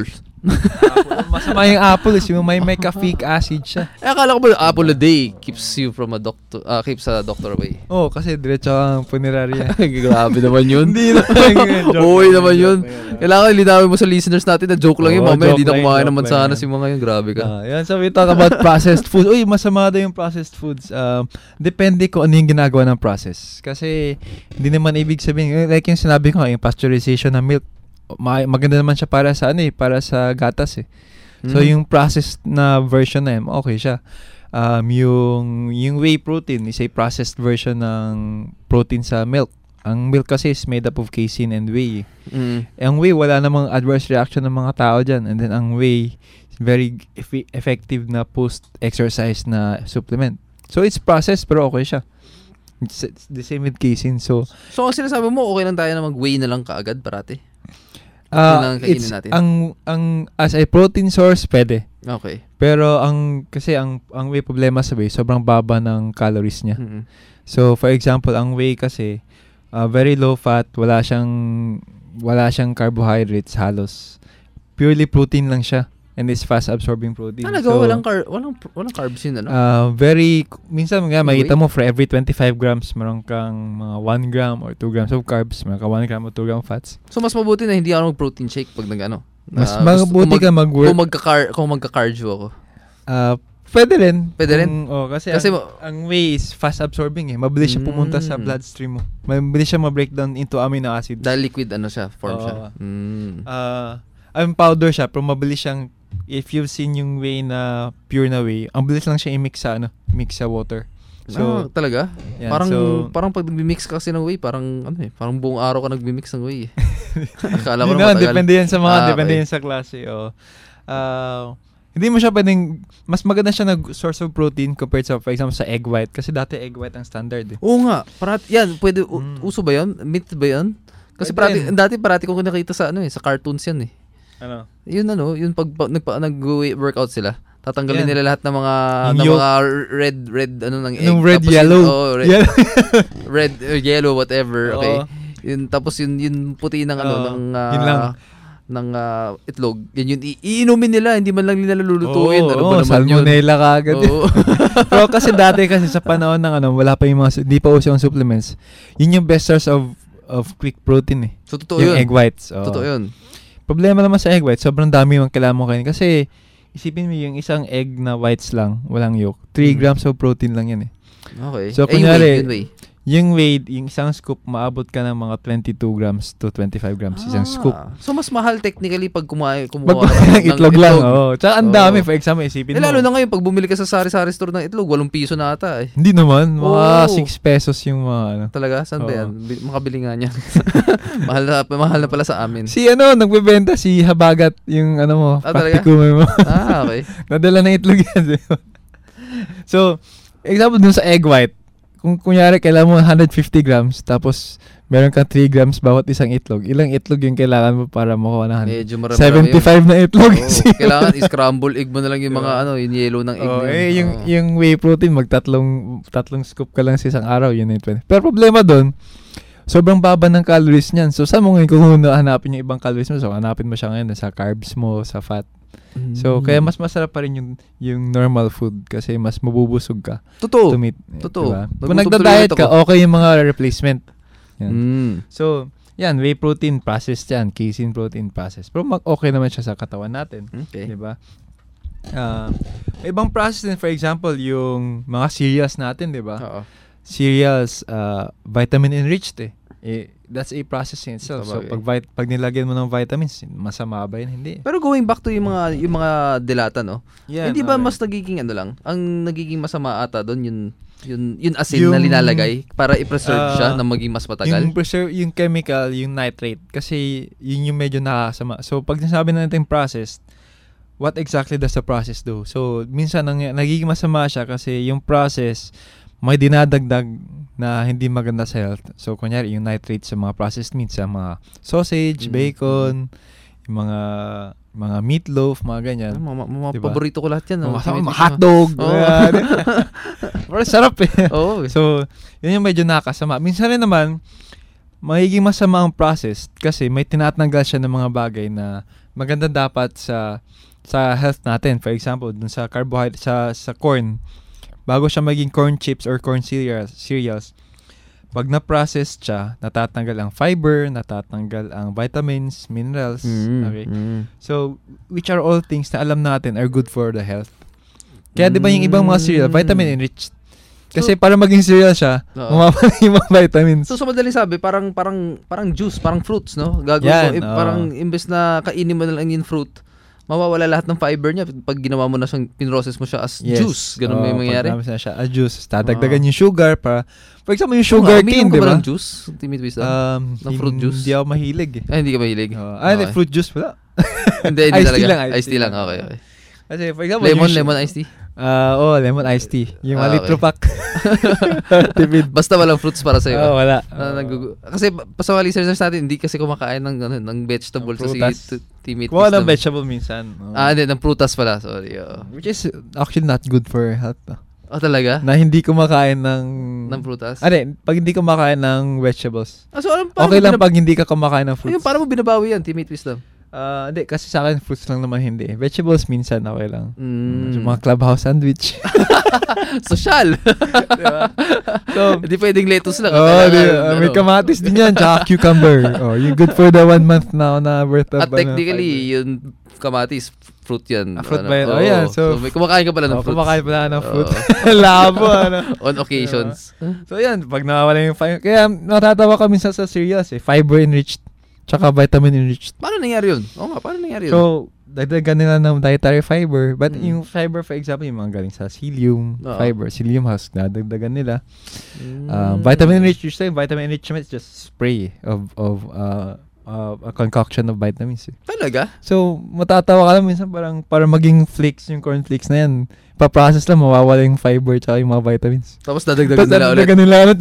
C: Masama yung apple is yung may may ka-fake acid siya.
B: Eh, akala ko ba apple a day keeps you from a doctor, uh, keeps a doctor away?
C: Oo, oh, kasi diretso ang punerarya.
B: Grabe naman yun.
C: Hindi naman.
B: Uy naman yun. Kailangan linawin mo sa listeners natin na joke lang yun. Oh, mamaya hindi na kumain naman sana si mga yun. Grabe ka.
C: Uh, yan, so we talk about processed food. Uy, masama daw yung processed foods. Um, depende kung ano yung ginagawa ng process. Kasi hindi naman ibig sabihin, like yung sinabi ko, yung pasteurization ng milk, maganda naman siya para sa ano eh, para sa gatas eh. So mm. yung processed na version na yun, okay siya. Um, yung yung whey protein is a processed version ng protein sa milk. Ang milk kasi is made up of casein and whey. Mm. Ang whey, wala namang adverse reaction ng mga tao dyan. And then ang whey, very eff- effective na post-exercise na supplement. So it's processed pero okay siya. It's, it's the same with casein. So,
B: so ang sinasabi mo, okay lang tayo na mag-whey na lang kaagad parati?
C: Uh, it's natin. ang ang as a protein source pwede.
B: Okay.
C: Pero ang kasi ang ang whey problema sa whey sobrang baba ng calories niya.
B: Mm-hmm.
C: So for example, ang whey kasi uh, very low fat, wala siyang wala siyang carbohydrates halos. Purely protein lang siya and it's fast absorbing protein.
B: Talaga so, walang car- walang walang carbs yun ano?
C: Uh, very minsan nga makita mo for every twenty-five grams meron kang mga one gram or two grams of carbs, meron kang one gram or two gram fats.
B: So mas mabuti na hindi ako mag-protein shake pag nag-ano.
C: Mas uh, mabuti mag, ka mag-work.
B: Kung magka-car kung magka-cardio ako.
C: Uh, pwede rin.
B: Pwede rin?
C: Oh, kasi, kasi ang, ma- ang whey is fast absorbing eh. Mabilis siya pumunta mm. sa bloodstream mo. Mabilis siya ma-breakdown into amino acids.
B: Dahil liquid ano siya, form uh, siya.
C: Mm. Uh, ang powder siya, pero mabilis siyang if you've seen yung whey na pure na whey, ang bilis lang siya i-mix sa ano, mix sa water.
B: So, ah, talaga? Yan, parang so, parang pag nagmi-mix ka kasi ng whey, parang ano eh, parang buong araw ka nagmi-mix ng whey. Eh. Akala ko na matagal.
C: Depende yan sa mga, ah, depende okay. yan sa klase. Oh. Uh, hindi mo siya pwedeng, mas maganda siya na source of protein compared sa, for example, sa egg white. Kasi dati egg white ang standard eh.
B: Oo nga. Parat, yan, pwede, mm. uso ba yan? Myth ba yan? Kasi parati, dati parati ko nakita sa ano eh, sa cartoons yan eh.
C: Ano?
B: Yun ano, yun pag, pag nagpa, nag-workout sila, tatanggalin yeah. nila lahat ng mga ng mga red red ano ng egg.
C: Yung red, tapos yellow.
B: Yun, oh, red, yeah. red uh, yellow whatever, okay. Oh. Yun tapos yun yun puti ng ano oh. ng uh,
C: yun lang.
B: ng uh, itlog. Yan yun iinumin nila, hindi man lang nila lulutuin.
C: Oh,
B: ano
C: oh,
B: ba naman
C: salmonella
B: yun?
C: kagad. Oh. Pero kasi dati kasi sa panahon ng ano, wala pa yung mga hindi pa uso yung supplements. Yun yung best source of of quick protein eh.
B: So totoo
C: yung
B: yun.
C: Egg whites. Oh.
B: Totoo yun.
C: Problema naman sa egg white, sobrang dami yung kailangan mo kainin. Kasi, isipin mo yung isang egg na whites lang, walang yolk. three mm. grams of protein lang yan eh.
B: Okay.
C: So, kunyari,
B: eh,
C: yung weight, yung isang scoop, maabot ka ng mga twenty-two grams to twenty-five grams ah, isang scoop.
B: So, mas mahal technically pag kumain, kumuha
C: ka ng itlog lang. Oo. Tsaka ang dami, for example, isipin
B: eh,
C: mo.
B: Lalo na ngayon, pag bumili ka sa sari-sari store ng itlog, walong piso na ata eh.
C: Hindi naman. Mga oh. six pesos yung mga ano.
B: Talaga? Saan oh. ba yan? Makabili nga niya. mahal, na, mahal na pala sa amin.
C: Si ano, nagbebenta, si Habagat, yung ano mo,
B: ah,
C: practicum mo.
B: Ah, okay.
C: Nadala ng itlog yan. So, example dun sa egg white, kung kunyari kailangan mo one hundred fifty grams tapos meron ka three grams bawat isang itlog, ilang itlog yung kailangan mo para makuha na seventy-five na itlog.
B: Oh, kailangan i-scramble egg mo na lang yung mga yeah. ano, yung yellow ng egg.
C: Oh, eh, yung, oh. yung whey protein, magtatlong tatlong scoop ka lang sa isang araw, yun yung twenty. Pero problema doon, sobrang baba ng calories niyan. So, saan mo ngayon kung hanapin yung ibang calories mo? So, hanapin mo siya ngayon sa carbs mo, sa fat. So, kaya mas masarap pa rin yung, yung normal food kasi mas mabubusog ka.
B: Totoo.
C: To meet,
B: Totoo.
C: Diba? Kung nagda-diet ka, okay yung mga replacement. Yan.
B: Mm.
C: So, yan, whey protein, processed yan. Casein protein, processed. Pero mag- okay naman siya sa katawan natin.
B: Okay.
C: Diba? Uh, ibang process din, for example, yung mga cereals natin, diba?
B: Oo.
C: Cereals, uh, vitamin enriched eh. eh. That's a process in itself. So, pag, vit- pag nilagyan mo ng vitamins, masama ba yun? Hindi.
B: Pero going back to yung mga yung mga delata, no?
C: Yeah,
B: hindi ba
C: okay.
B: mas nagiging ano lang? Ang nagiging masama ata doon yung Yun, yun asin na
C: Yung-
B: linalagay para i-preserve siya
C: Ah,
B: na maging mas matagal.
C: Yung preserve, yung chemical, yung nitrate, kasi yun yung medyo nakakasama. So, pag nasabi na natin processed, what exactly does the process do? So, minsan nang, nagiging masama siya kasi yung process, may dinadagdag na hindi maganda sa health. So, kunyari, yung nitrate sa mga processed meats, sa mga sausage,
B: Mm.
C: bacon, yung mga mga meatloaf, mga ganyan.
B: Ah, mga, mga
C: Diba?
B: paborito ko lahat yan.
C: Mga,
B: oh.
C: mga,
B: Tumitik
C: hotdog.
B: mo. Oo.
C: Ayan. Pero sarap eh.
B: Oo.
C: So, yun yung medyo nakakasama. Minsan rin naman, magiging masama ang process kasi may tinatanggal siya ng mga bagay na maganda dapat sa sa health natin. For example, dun sa carbohydrate, sa, sa corn, bago siya maging corn chips or corn cereals, cereals pag na-process siya, natatanggal ang fiber, natatanggal ang vitamins, minerals.
B: Mm,
C: Okay?
B: mm.
C: So, which are all things na alam natin are good for the health. Kaya di ba yung ibang mga cereal, vitamin enriched. Kasi
B: So-
C: para maging cereal siya,
B: Oo.
C: mawawala yung mga vitamins.
B: So sa madaling sabi, parang parang parang juice, parang fruits, no? Gagawin
C: Yan,
B: mo, eh,
C: oo.
B: parang imbes na kainin mo na lang yung fruit, mawawala lahat ng fiber niya pag ginawa mo na siyang pinrocess mo siya as
C: Yes.
B: juice. Ganun ba
C: Oo,
B: yung mangyayari?
C: pag namin na siya as juice, dadagdagan yung sugar para, for example, yung
B: Oo
C: sugar
B: nga,
C: cane,
B: umiinom ka
C: di
B: ba
C: ba?
B: ng juice? Timmy Twist, ah?
C: Um,
B: ng fruit juice?
C: Hindi ako mahilig eh.
B: Ay, hindi ka mahilig?
C: Oo. Ah, hindi,
B: Okay.
C: fruit juice wala.
B: Hindi, hindi
C: Iced
B: talaga.
C: tea lang,
B: Iced tea lang, okay, okay.
C: Kasi for example,
B: Lemon,
C: yung su-
B: lemon iced tea?
C: Ah, oh, lemon iced tea. Yung
B: Ah,
C: malitro
B: okay.
C: pack. Tipid.
B: Basta walang fruits para sa'yo.
C: Oo, wala.
B: Ah, nagugu- kasi pa sa mga listeners natin, hindi kasi kumakain ng, ano, ng vegetables kasi
C: Prutas.
B: t- Timmy
C: Kuha
B: Twist
C: ng
B: naman.
C: vegetable minsan. Oo.
B: Ah, hindi, ng prutas pala, sorry. oo.
C: Which is actually not good for health. ah.
B: Oh, talaga?
C: Na hindi kumakain ng...
B: Ng prutas?
C: Ano, pag hindi kumakain ng vegetables.
B: Ah, so anong- paano
C: Okay
B: mo
C: lang
B: binab-
C: pag hindi ka kumakain ng fruits.
B: Ayun, paano mo binabawi yan, Timmy Twist lang?
C: Ah, hindi, kasi sa akin, fruits lang naman hindi. Vegetables minsan, okay lang.
B: Mm.
C: So, mga clubhouse sandwich.
B: Sosyal.
C: Diba? So,
B: hindi pwedeng lettuce lang.
C: Oh,
B: Kailangan,
C: di, uh, may
B: ano.
C: kamatis din yan, tsaka cucumber. Oh, yung good for the one month na na worth of.
B: At technically, yung kamatis, fruit yan.
C: Ah, fruit
B: Ano,
C: ba yan? Oh,
B: oo.
C: yeah, so-
B: may kumakain ka pala ng
C: Oh,
B: fruits.
C: kumakain pala ng fruit.
B: Oo.
C: Labo, ano.
B: On occasions.
C: Diba? So, yan, pag nawala yung fiber. Kaya, natatawa kami sa, sa cereals eh. Fiber-enriched, tsaka vitamin-enriched.
B: Paano nangyari yun? Oo nga, paano nangyari yun?
C: So, dagdagan nila ng dietary fiber. But
B: Mm.
C: yung fiber, for example, yung mga galing sa psyllium
B: Oo.
C: fiber, psyllium husk, nadagdagan nila.
B: Mm.
C: Um, vitamin enriched, usually vitamin enrichment is just spray of of uh, uh, a concoction of vitamins. Eh.
B: Talaga?
C: So, matatawa ka lang minsan parang para maging flakes yung cornflakes na yan. Pa-process lang, mawawala yung fiber tsaka yung mga vitamins.
B: Tapos dadagdagan
C: Tapos
B: nila ulit.
C: dadagdagan nila ulit.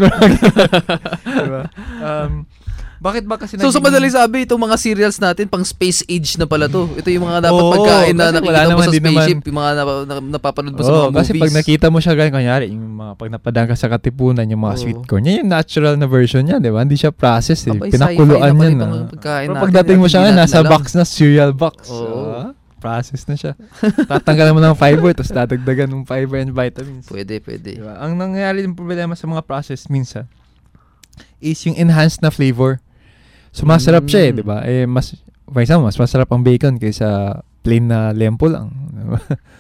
C: Diba? Um, bakit ba kasi
B: So sa
C: naging-
B: madaling sabi, itong mga cereals natin, pang space age na pala to. Ito yung mga dapat
C: Oo,
B: pagkain na
C: kasi wala
B: nakikita mo
C: naman,
B: sa
C: di naman-
B: spaceship, yung mga nap- na- napapanood mo sa
C: Oo,
B: mga movies.
C: kasi pag nakita mo siya ganyan, kunyari, yung mga pag napadaan ka sa Katipunan, yung mga
B: Oo.
C: sweet corn, yan yung natural na version niya, di ba? Hindi siya processed eh.
B: Abay,
C: Pinakuluan
B: sci-fi na
C: yan.
B: pala
C: ah.
B: itong pagkain
C: Pero
B: natin,
C: pagdating mo
B: at
C: siya,
B: hindi natin
C: nasa
B: alam.
C: box na, cereal box.
B: Oo.
C: Ah, process na siya. Tatanggalan mo ng fiber, tapos dadagdagan ng fiber and vitamins.
B: Pwede, pwede.
C: Diba? Ang nangyayari yung problema sa mga processed minsan is yung enhanced na flavor. So, masarap siya eh,
B: Mm.
C: di ba? Eh, mas, for example, mas masarap ang bacon kaysa plain na lempo lang. Diba?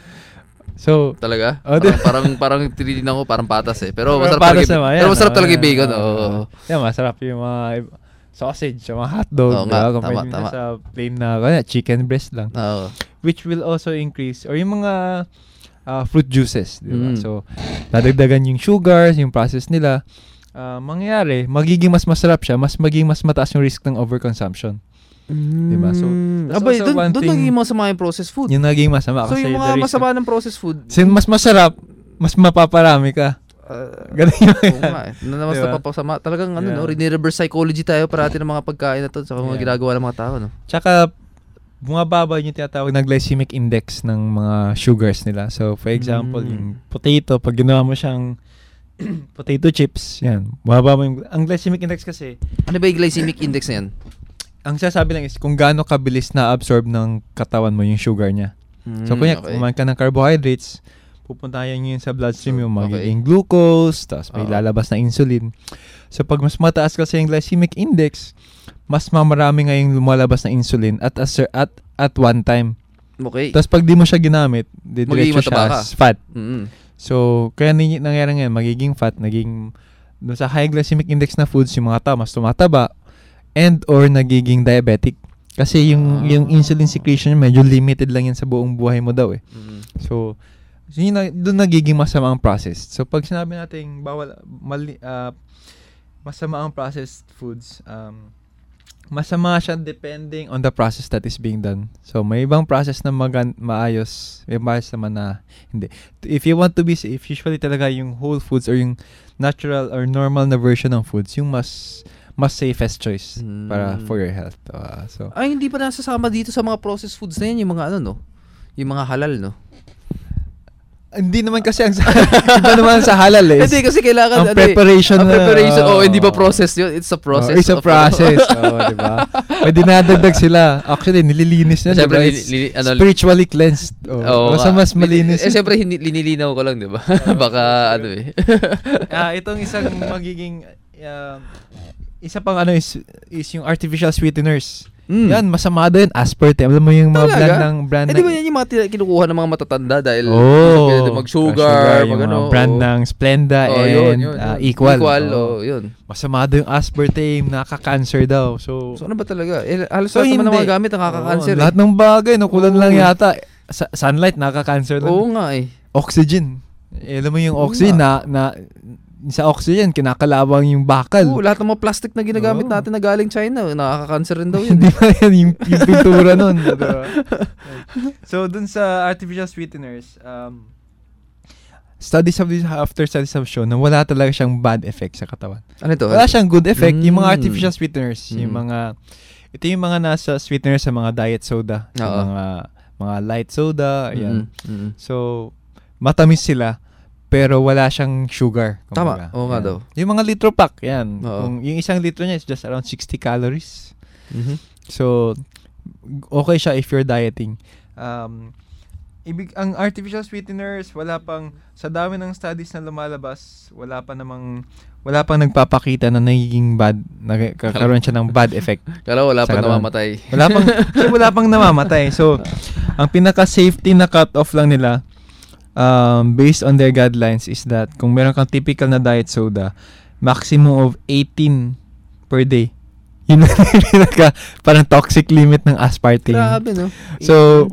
C: So,
B: Talaga?
C: Oh,
B: parang, parang, parang tinitingnan ko, parang patas eh. Pero masarap
C: Para
B: talaga,
C: sa
B: yung-
C: mga
B: pero
C: yan,
B: masarap
C: oh,
B: talaga yung
C: yan,
B: bacon.
C: oh,
B: Oo.
C: oh. Yan, masarap yung mga sausage, yung mga hotdog.
B: Oo
C: diba?
B: nga,
C: Compared
B: tama,
C: nila
B: tama.
C: sa plain na kaya, chicken breast lang.
B: Oo.
C: Which will also increase, or yung mga uh, fruit juices. Diba?
B: Mm.
C: So, dadagdagan yung sugars, yung process nila. Uh, mangyayari, magiging mas masarap siya, mas magiging mas mataas yung risk ng overconsumption. Diba? So, that's
B: Abay,
C: also
B: doon
C: one
B: doon
C: thing-
B: nagiging masama yung processed food.
C: Yung naging masama.
B: So
C: kasi
B: yung
C: the
B: mga
C: risk-
B: masama ng processed food,
C: Kasi mas masarap, mas mapaparami ka. Ganun yung
B: oo nga eh. Na mas
C: Diba?
B: napapasama. Talagang ano,
C: Yeah.
B: no, reverse psychology tayo parati ng mga pagkain na to sa mga
C: Yeah.
B: ginagawa ng mga tao, no?
C: Tsaka, bumababa yung tinatawag na glycemic index ng mga sugars nila. So, for example,
B: Mm.
C: yung potato, pag ginawa mo siyang potato chips, yan. Bumababa yung, ang glycemic index kasi,
B: Ano ba yung glycemic index na yan?
C: ang sasabi lang is kung gaano kabilis na-absorb ng katawan mo yung sugar niya. So,
B: Mm,
C: kunya,
B: okay.
C: kumain ka ng carbohydrates, pupunta yan yun sa bloodstream yung
B: Okay.
C: magiging glucose, tapos may
B: Oo.
C: lalabas na insulin. So, pag mas mataas kasi yung glycemic index, mas mamarami nga yung lumalabas na insulin at a cer- at at one time.
B: Okay.
C: Tapos pag di mo siya ginamit,
B: Magiging
C: didiretso
B: mataba
C: siya
B: ka.
C: as fat.
B: Mm.
C: So, kaya ni nangyari ngayon, magiging fat, naging dun sa high glycemic index na foods, yung mga tao mas tumataba and or nagiging diabetic. Kasi yung
B: Ah.
C: yung insulin secretion medyo limited lang yan sa buong buhay mo daw eh.
B: Mm.
C: So, So, yun, na- doon nagiging masama ang process. So, pag sinabi natin bawal, mali, uh, masama ang processed foods, um, masama siya depending on the process that is being done. So, may ibang process na magan- maayos, may process naman na hindi. If you want to be safe, usually talaga yung whole foods or yung natural or normal na version ng foods, yung mas mas safest choice
B: Hmm.
C: para for your health. Uh, so,
B: Ay, hindi pa nasasama dito sa mga processed foods na yan, yung mga ano, no? Yung mga halal, no?
C: hindi naman kasi ang iba naman sa halal eh.
B: Hindi kasi kailangan
C: ang preparation.
B: Ang preparation.
C: Uh,
B: oh, hindi pa process yun. It's a process.
C: Oh, it's a process. oh, di ba? May dinadagdag sila. Actually, nililinis na.
B: Siyempre,
C: diba?
B: li, li, ano,
C: spiritually cleansed. Oh,
B: oh,
C: basta mas malinis.
B: Eh, siyempre, linilinaw ko lang, di ba? Baka, ano eh.
C: Ah, itong isang magiging, uh, isa pang ano is, is yung artificial sweeteners. Mm. Yan, masama din. Aspartame. Alam mo yung mga
B: Talaga?
C: brand ng brand
B: eh, di ba yan yung mga tina- kinukuha ng mga matatanda dahil
C: oh,
B: pwede mag-sugar,
C: yung
B: mag ano.
C: mga brand oh. ng Splenda
B: oh,
C: and
B: yun, yun,
C: uh,
B: yun.
C: Equal.
B: Equal,
C: oh.
B: oh, yun.
C: Masama din yung aspartame, nakaka-cancer daw. So,
B: so ano ba talaga? Eh, halos
C: so,
B: lahat naman ng mga gamit nakaka-cancer.
C: Oh, lahat
B: eh.
C: ng bagay, nakulan oh. lang yata. Sa- sunlight, nakaka-cancer lang.
B: Oo nga eh.
C: Oxygen. Eh, alam mo yung oxygen na, na sa oxygen, kinakalawang yung bakal.
B: Oo, lahat ng mga plastic na ginagamit oh. natin na galing China, nakaka-cancer rin daw yun.
C: Hindi ba yan yung, yung pintura nun? Diba? So, dun sa artificial sweeteners, um, studies of this, after studies have shown na wala talaga siyang bad effect sa katawan.
B: Ano ito?
C: Wala siyang good effect.
B: Mm.
C: Yung mga artificial sweeteners,
B: mm.
C: yung mga, ito yung mga nasa sweeteners sa mga diet soda. Sa mga, mga light soda, ayan.
B: Mm-hmm.
C: So, matamis sila. Pero wala siyang sugar.
B: Tama. Oo nga daw.
C: Yung mga litro pack, yan.
B: Oo.
C: Kung yung isang litro niya is just around sixty calories.
B: Mm-hmm.
C: So, okay siya if you're dieting. Um, ibig, ang artificial sweeteners, wala pang, sa dami ng studies na lumalabas, wala pa namang, wala pang nagpapakita na nagiging bad, nagkakaroon siya ng bad effect.
B: Kala wala pang namamatay.
C: Wala pang, wala pang namamatay. So, ang pinaka-safety na cut-off lang nila, Um, based on their guidelines is that kung meron kang typical na diet soda, maximum of eighteen per day. Yun na pinaka parang toxic limit ng aspartame.
B: Grabe, no?
C: So,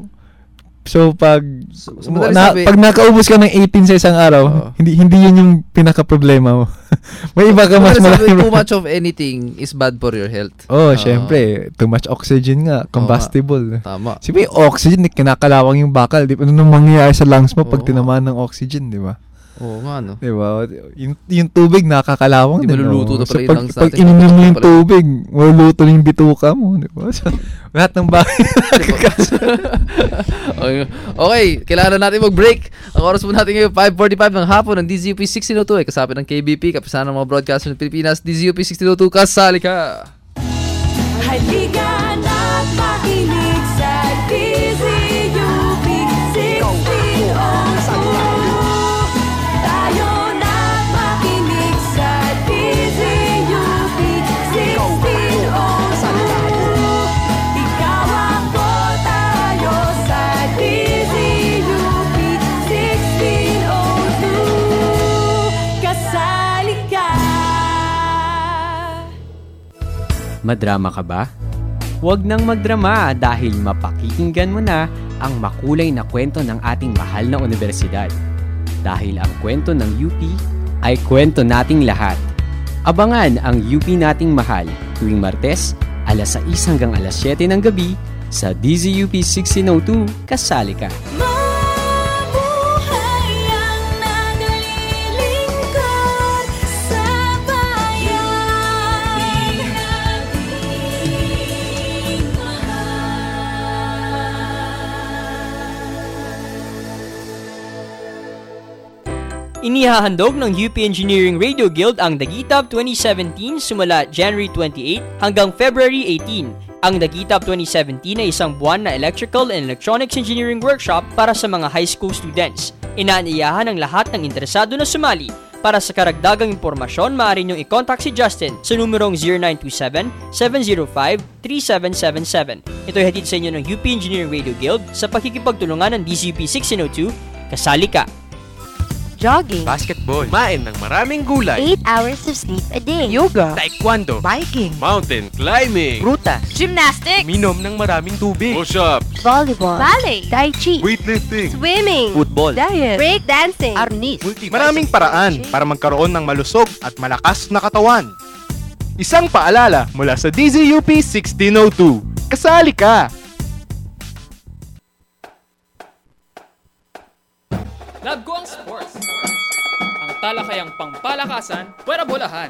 C: so pag
B: so, so
C: na,
B: sabi,
C: pag nakaubos ka ng eighteen sa isang araw, uh, hindi hindi yun yung pinaka problema mo. May iba ka mas malaki.
B: Too much of anything is bad for your health.
C: Oh, uh, syempre, too much oxygen nga, combustible.
B: Uh, tama.
C: Siyempre, oxygen, kinakalawang yung bakal. Di ba? Ano nang mangyayari sa lungs mo pag tinamaan ng oxygen, di ba?
B: Oo nga, no?
C: Di ba? Yung, yung tubig, nakakalawang
B: din. Di ba
C: no?
B: luluto na pala
C: so,
B: yung
C: pag,
B: lungs
C: pag
B: natin?
C: ininom mo yung tubig, maluluto na yung bituka mo, di ba? So, lahat ng bagay
B: okay, okay, kailangan na natin mag-break. Ang oras mo natin ngayon, five forty-five ng hapon ng D Z U P sixteen oh two. Eh, kasapit ng K B P, kapisahan ng mga broadcaster ng Pilipinas. D Z U P sixteen oh two, kasali ka!
H: Halika na't makinig sa D Z U P sixteen oh two. Tayo na't makinig sa D Z U P sixteen oh two. Ikaw ako, tayo sa D Z U P sixteen oh two. Kasali ka!
P: Madrama ka ba? Huwag nang magdrama dahil mapakikinggan mo na ang makulay na kwento ng ating mahal na universidad. Dahil ang kwento ng U P ay kwento nating lahat. Abangan ang U P nating mahal tuwing Martes, alas sais hanggang alas siyete ng gabi sa D Z U P sixteen oh two. Kasali ka!
Q: Inihahandog ng U P Engineering Radio Guild ang Dagitab twenty seventeen simula January twenty-eighth hanggang February eighteenth. Ang Dagitab twenty seventeen ay isang buwan na Electrical and Electronics Engineering Workshop para sa mga high school students. Inaanyayahan ang lahat ng interesado na sumali. Para sa karagdagang impormasyon, maaari niyong i-contact si Justin sa numerong zero nine two seven, seven zero five, three seven seven seven. Ito ay hatid sa inyo ng U P Engineering Radio Guild sa pakikipagtulungan ng D Z U P sixteen oh two. Kasali ka!
R: jogging,
S: basketball, kumain ng maraming gulay,
R: eight hours of sleep a day,
S: yoga, taekwondo,
R: biking,
S: mountain climbing,
R: prutas, gymnastics,
S: minom ng maraming tubig, push-up,
R: volleyball, ballet, tai chi,
S: weightlifting,
R: swimming,
S: football,
R: diet, break dancing, arnis.
T: Maraming paraan para magkaroon ng malusog at malakas na katawan. Isang paalala mula sa D Z U P sixteen oh two. Kasali ka!
A: Love ko ang sports. Ang talakayang pangpalakasan, pwera bolahan.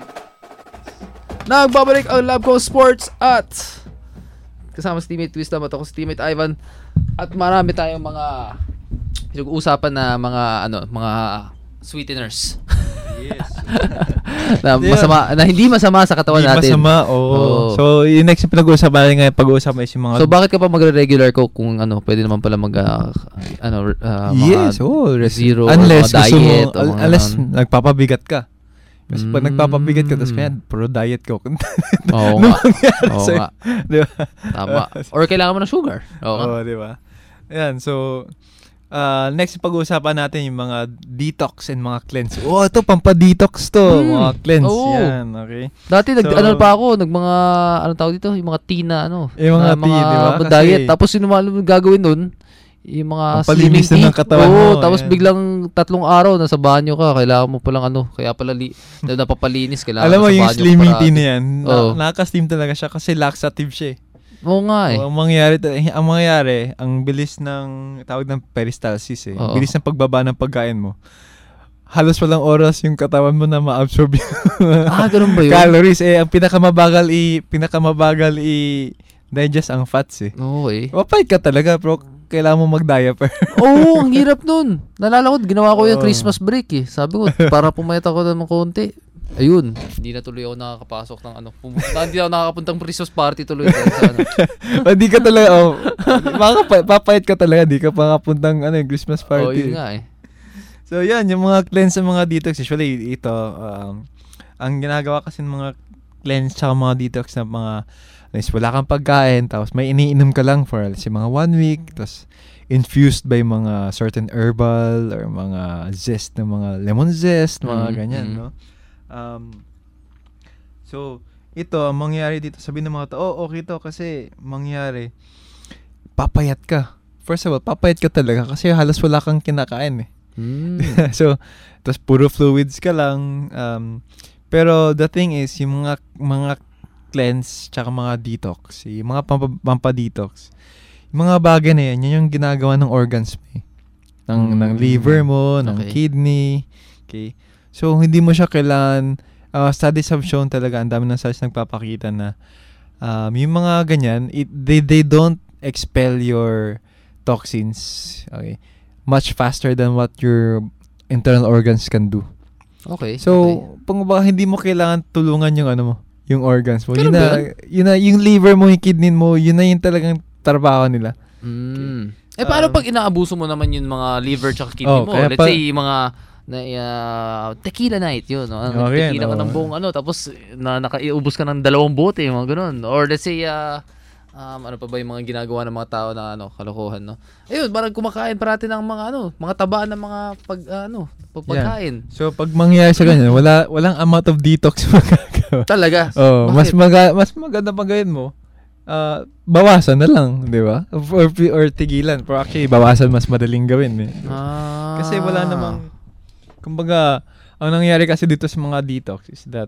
B: Nagbabalik ang Love ko Sports at kasama si teammate Wisdom at ako si teammate Ivan. At marami tayong mga pinag-uusapan na mga ano, mga sweeteners. Yes. na masama na hindi masama sa katawan
C: hindi
B: natin.
C: Hindi masama. Oo.
B: Oh.
C: So, yung next pinag-uusapan natin ngayon, pag-uusapan is yung mga
B: So, bakit ka pa magre-regular ko kung ano, pwede naman pala mag uh, ano uh, mga
C: yes, oh,
B: zero
C: unless
B: mga diet
C: mo,
B: o mga
C: unless
B: ano.
C: nagpapabigat ka. Kasi
B: mm.
C: pag nagpapabigat ka, tapos kaya puro diet ka.
B: Oo nga. Oo nga.
C: Diba?
B: Tama. Or kailangan mo ng sugar. Oo,
C: oh, di ba? Ayan, so Uh, next, pag-uusapan natin yung mga detox and mga cleanse. Oh, ito, pampa-detox to. Mm. Mga cleanse.
B: Oh.
C: Yan, okay.
B: Dati, nag,
C: so,
B: ano pa ako, nag mga, ano tawag dito? Yung mga tea na, ano.
C: Yung mga,
B: mga
C: tea, di ba?
B: diet. Kasi, tapos, yung mga gagawin nun, yung mga slimming tea.
C: ng katawan
B: Oo,
C: mo.
B: tapos
C: yan.
B: biglang tatlong araw, nasa banyo ka. Kailangan mo palang, ano, kaya pala, li, napapalinis. Kailangan
C: alam mo,
B: sa
C: yung
B: banyo
C: slimming tea na yan,
B: oh.
C: na, nakaka-steam talaga siya kasi laxative siya eh.
B: Oo nga eh.
C: So, ang mangyayari, ang mangyayari, ang bilis ng, tawag ng peristalsis eh.
B: Oo.
C: Bilis ng pagbaba ng pagkain mo. Halos walang oras yung katawan mo na ma-absorb yung
B: ah, ganun ba yun?
C: calories. Eh, ang pinakamabagal i, pinakamabagal i, digest ang fats eh.
B: Oo eh.
C: Mapait ka talaga, bro. Kailangan mo mag-diaper.
B: Oo, ang hirap nun. Nalala ko, ginawa ko yung
C: Oh.
B: Christmas break eh. Sabi ko, para pumayat ako ng konti. Ayun, hindi na tuloy ako nakakapasok ng ano. Pum- hindi ako nakakapuntang Christmas party tuloy. Sa, ano.
C: Hindi ka talaga, oh. Makapa- papayat ka talaga, di ka pa kapuntang ano, Christmas party.
B: Oo, yun nga eh.
C: So, yan, yung mga cleanse sa mga detox. Usually, ito, um, ang ginagawa kasi ng mga cleanse tsaka mga detox na mga, is wala kang pagkain, tapos may iniinom ka lang for let's say, mga one week, tapos infused by mga certain herbal or mga zest na mga lemon zest, mga
B: Mm-hmm.
C: ganyan, no? Um, so, ito, ang mangyayari dito, sabihin ng mga tao, oh, okay to, kasi mangyayari, papayat ka. First of all, papayat ka talaga kasi halos wala kang kinakain eh.
B: Mm.
C: So, tapos puro fluids ka lang. Um, pero the thing is, yung mga, mga cleanse tsaka mga detox, yung mga pampa, pampa-detox, yung mga bagay na yan, yun yung ginagawa ng organs mo eh. Ng, mm. ng liver mo, ng
B: Okay.
C: kidney, okay? So, hindi mo siya kailangan, uh, studies have shown talaga, ang dami ng studies nagpapakita na um, yung mga ganyan, it, they, they don't expel your toxins, okay, much faster than what your internal organs can do.
B: Okay.
C: So,
B: okay.
C: pang ba, hindi mo kailangan tulungan yung ano mo, yung organs mo.
B: Ganun
C: Yun na,
B: ba?
C: yun na, yung liver mo, yung kidney mo, yun na yung talagang trabaho nila.
B: Mm. Eh, paano
C: Um,
B: pag inaabuso mo naman yung mga liver tsaka kidney
C: Oh,
B: mo?
C: kaya
B: Let's
C: pa-
B: say, yung mga na, uh, tequila night, yun. No?
C: Okay,
B: Tequila ka
C: no.
B: ng buong ano, tapos na, nakaiubos ka ng dalawang bote, mga ganun. Or let's say, uh, um, ano pa ba yung mga ginagawa ng mga tao na ano, kalokohan, no? Ayun, parang kumakain parati ng mga ano, mga tabaan ng mga pag, uh, ano, pagkain.
C: Yeah. So, pag mangyayari sa ganyan, wala, walang amount of detox magagawa.
B: Talaga?
C: Oh,
B: Bakit?
C: mas maga, mas maganda pag gawin mo. Uh, bawasan na lang, di ba? Or, or tigilan. Pero actually, bawasan mas madaling gawin. Eh.
B: Ah.
C: Kasi wala namang, kumbaga, ang nangyayari kasi dito sa mga detox is that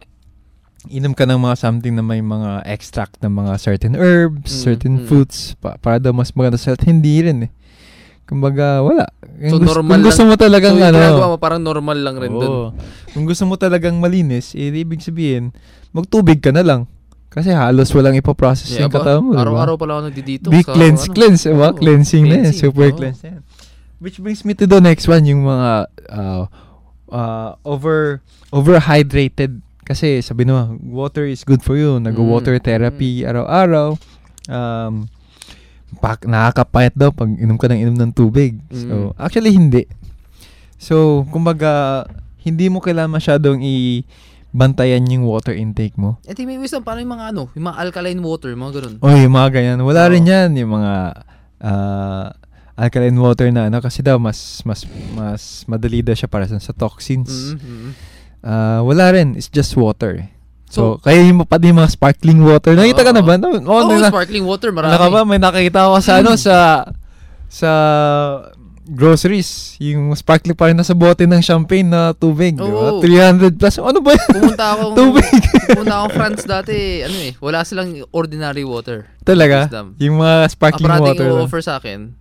C: inom ka ng mga something na may mga extract ng mga certain herbs,
B: Mm,
C: certain
B: mm.
C: fruits, pa, para daw mas maganda sa health. Hindi rin eh. Kumbaga, wala.
B: So,
C: Kung gusto,
B: normal
C: kung gusto
B: lang.
C: mo talagang
B: so, yung
C: ano,
B: ginagawa mo parang normal lang rin dun.
C: oo. Kung gusto mo talagang malinis, eh, ibig sabihin, magtubig ka na lang. Kasi halos walang ipoprocess
B: Yeah,
C: yung
B: ba?
C: katawan mo. diba?
B: Araw-araw pala ako nagdi-detox.
C: Big
B: Araw-
C: cleanse,
B: ano.
C: cleanse. Diba?
B: Oo,
C: Cleansing na yan.
B: cleansing.
C: Super
B: Oo.
C: cleanse na yan. Which brings me to the next one, yung mga uh, uh, over overhydrated. Kasi sabi naman, water is good for you. Nag-water therapy araw-araw. Um, pak, nakakapayat daw pag inom ka ng inom ng tubig. So,
B: Mm.
C: actually, hindi. So, kumbaga, hindi mo kailangan masyadong i-bantayan yung water intake mo.
B: Eh, may wisdom, paano yung mga ano, yung mga alkaline water, mga ganun.
C: Oh, yung mga ganyan. Wala rin yan. Yung mga, uh, alkaline water na ano kasi daw mas mas mas madali daw siya para sa toxins.
B: Mm-hmm.
C: Uh, wala rin, it's just water. So,
B: So,
C: kaya yung pa din mga sparkling water. Nakita ka na ba? No,
B: Oo,
C: na,
B: sparkling water, marami.
C: Ano ka ba? May nakita ko sa ano sa sa groceries, yung sparkling pa rin nasa bote ng champagne na tubig, di ba?
B: Oo.
C: three hundred plus. Ano ba yun?
B: Pumunta ako
C: Tubig.
B: pumunta ako France dati, ano eh, wala silang ordinary water.
C: Talaga?
B: Wisdom.
C: Yung mga sparkling
B: Aparating
C: water lang.
B: offer sa akin,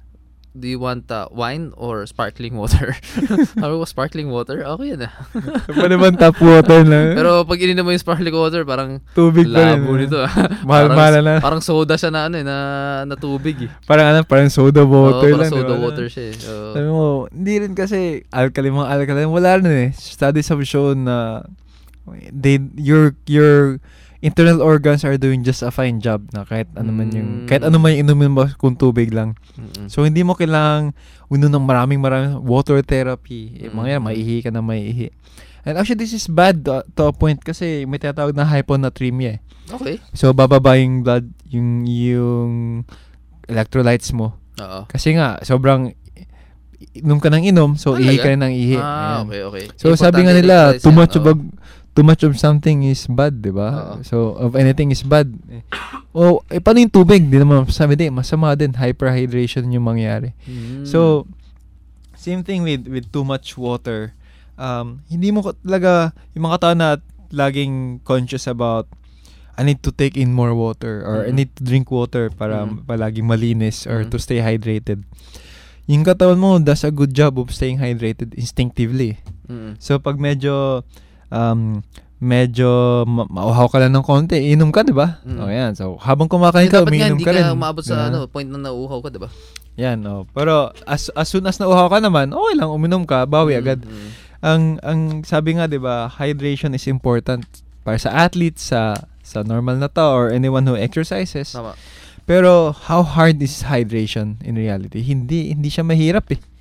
B: do you want uh, wine or sparkling water? Sabi ko, sparkling water? Okay yan ah.
C: Pa naman tap water lang.
B: Pero pag ininom mo yung sparkling water, parang
C: tubig pa rin.
B: labo nito ah.
C: Mahal-mahal
B: parang,
C: na.
B: Parang soda siya na ano eh, na, na tubig eh.
C: Parang ano, parang soda water
B: Oo,
C: lang.
B: parang soda
C: diba?
B: water siya eh. Oo.
C: Sabi mo, hindi rin kasi alkaline, mga alkaline, wala rin eh. Studies have shown na they, your, your internal organs are doing just a fine job na kahit ano man yung, kahit ano man yung inumin mo kung tubig lang.
B: Mm-mm.
C: So, hindi mo kailangang uno ng maraming maraming water therapy. Eh, mga yan,
B: Mm.
C: maihi ka na maihi. And actually, this is bad to, to a point kasi may tinatawag na hyponatremia eh.
B: Okay.
C: So, bababa yung blood, yung, yung electrolytes mo.
B: Oo.
C: Kasi nga, sobrang inom ka ng inom, so
B: Talaga?
C: ihi ka rin ng ihi.
B: Ah,
C: Ayan.
B: okay, okay.
C: So,
B: Importante
C: sabi nga nila,
B: electrolytes
C: too
B: yan,
C: much of
B: oo.
C: a, too much of something is bad, di ba?
B: Oo.
C: So, of anything is bad. O, eh, paano yung tubig? Di naman, sabi din, masama din. Hyperhydration yung mangyari.
B: Mm.
C: So, same thing with with too much water. Um, hindi mo ko talaga, yung mga tao na laging conscious about, I need to take in more water or I
B: Mhm.
C: need to drink water para
B: Mhm.
C: palaging malinis or
B: Mhm.
C: to stay hydrated. Yung katawan mo does a good job of staying hydrated instinctively.
B: Mhm.
C: So pag medyo um medyo ma- mauhaw ka lang ng konti, inom ka, 'di ba?
B: Mhm.
C: Oh, yan. So habang kumakain
B: Hindi,
C: ka,
B: dapat nga,
C: umiinom
B: hindi
C: ka rin.
B: ka umabot sa
C: Diba?
B: ano, point na nauuhaw ka, diba?
C: Yan, oh. Pero as as soon as nauhaw ka naman, okay lang, uminom ka, bawi
B: Mm,
C: agad.
B: mm.
C: Ang ang sabi nga, 'di ba, hydration is important para sa athletes, sa sa normal na tao or anyone who exercises.
B: Tama.
C: Pero how hard is hydration in reality? Hindi hindi siya mahirap eh.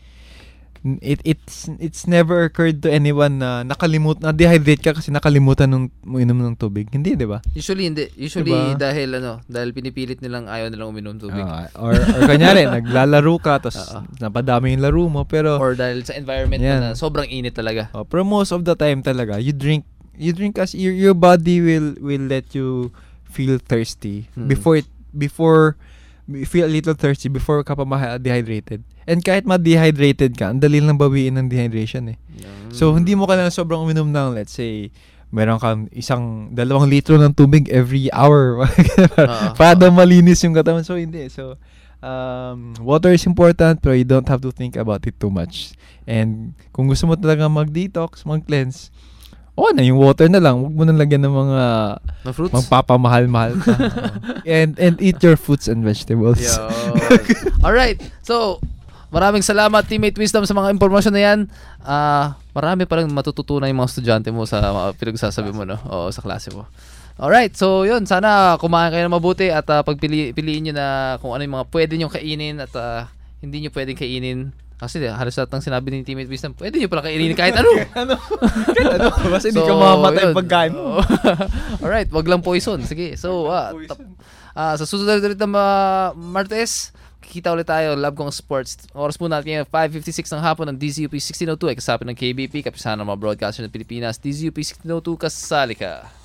C: It it's it's never occurred to anyone na nakalimut na dehydrate ka kasi nakalimutan nung mo inom ng tubig. Hindi, 'di ba?
B: Usually hindi. Usually
C: Diba?
B: dahil ano, dahil pinipilit nilang ayaw nilang uminom tubig.
C: Ah, or or kanyari naglalaro ka tapos napadami yung laro mo pero
B: Or dahil sa environment mo
C: Yan.
B: na sobrang init talaga.
C: Oh, pero most of the time talaga, you drink you drink as your your body will will let you feel thirsty
B: Mm.
C: before it before you feel a little thirsty before ka pa ma-dehydrated. And kahit ma-dehydrated ka, ang dali lang bawiin ng dehydration eh. So hindi mo kailangan sobrang uminom ng, let's say, meron kang isang dalawang litro ng tubig every hour
B: Ah,
C: para daw malinis yung katawan. So hindi. So um, water is important pero you don't have to think about it too much. And kung gusto mo talaga mag-detox, mag-cleanse, oh na yung water na lang. Huwag mo nang lagyan ng mga
B: Na fruits?
C: magpapamahal-mahal ka. and and eat your fruits and vegetables.
B: Yo. Alright. So, maraming salamat Teammate Wisdom sa mga impormasyon na yan. Ah, marami pa rin matututunan yung mga estudyante mo sa mga pinagsasabi mo, no? Oo, sa klase mo. Alright, so yun, sana kumain kayo na mabuti at uh, pagpili piliin nyo na kung ano yung mga pwede nyo kainin at uh, hindi nyo pwedeng kainin. Kasi halos lahat ng sinabi ni Teammate Wisdom, pwede nyo pala kainin kahit ano.
C: ano? ano? Basta hindi ka mamamatay
B: yun.
C: pagkain mo.
B: Alright, wag lang poison. Sige, so uh, tap, uh, sa susunod ulit na uh, Martes, kikita ulit tayo, Love Kong Sports. Oras po natin ngayon, five fifty-six ng hapon ng D Z U P sixteen oh two, ay kasapin ng K B P, kapisahan ng mga broadcaster ng Pilipinas, D Z U P sixteen oh two, kasali ka.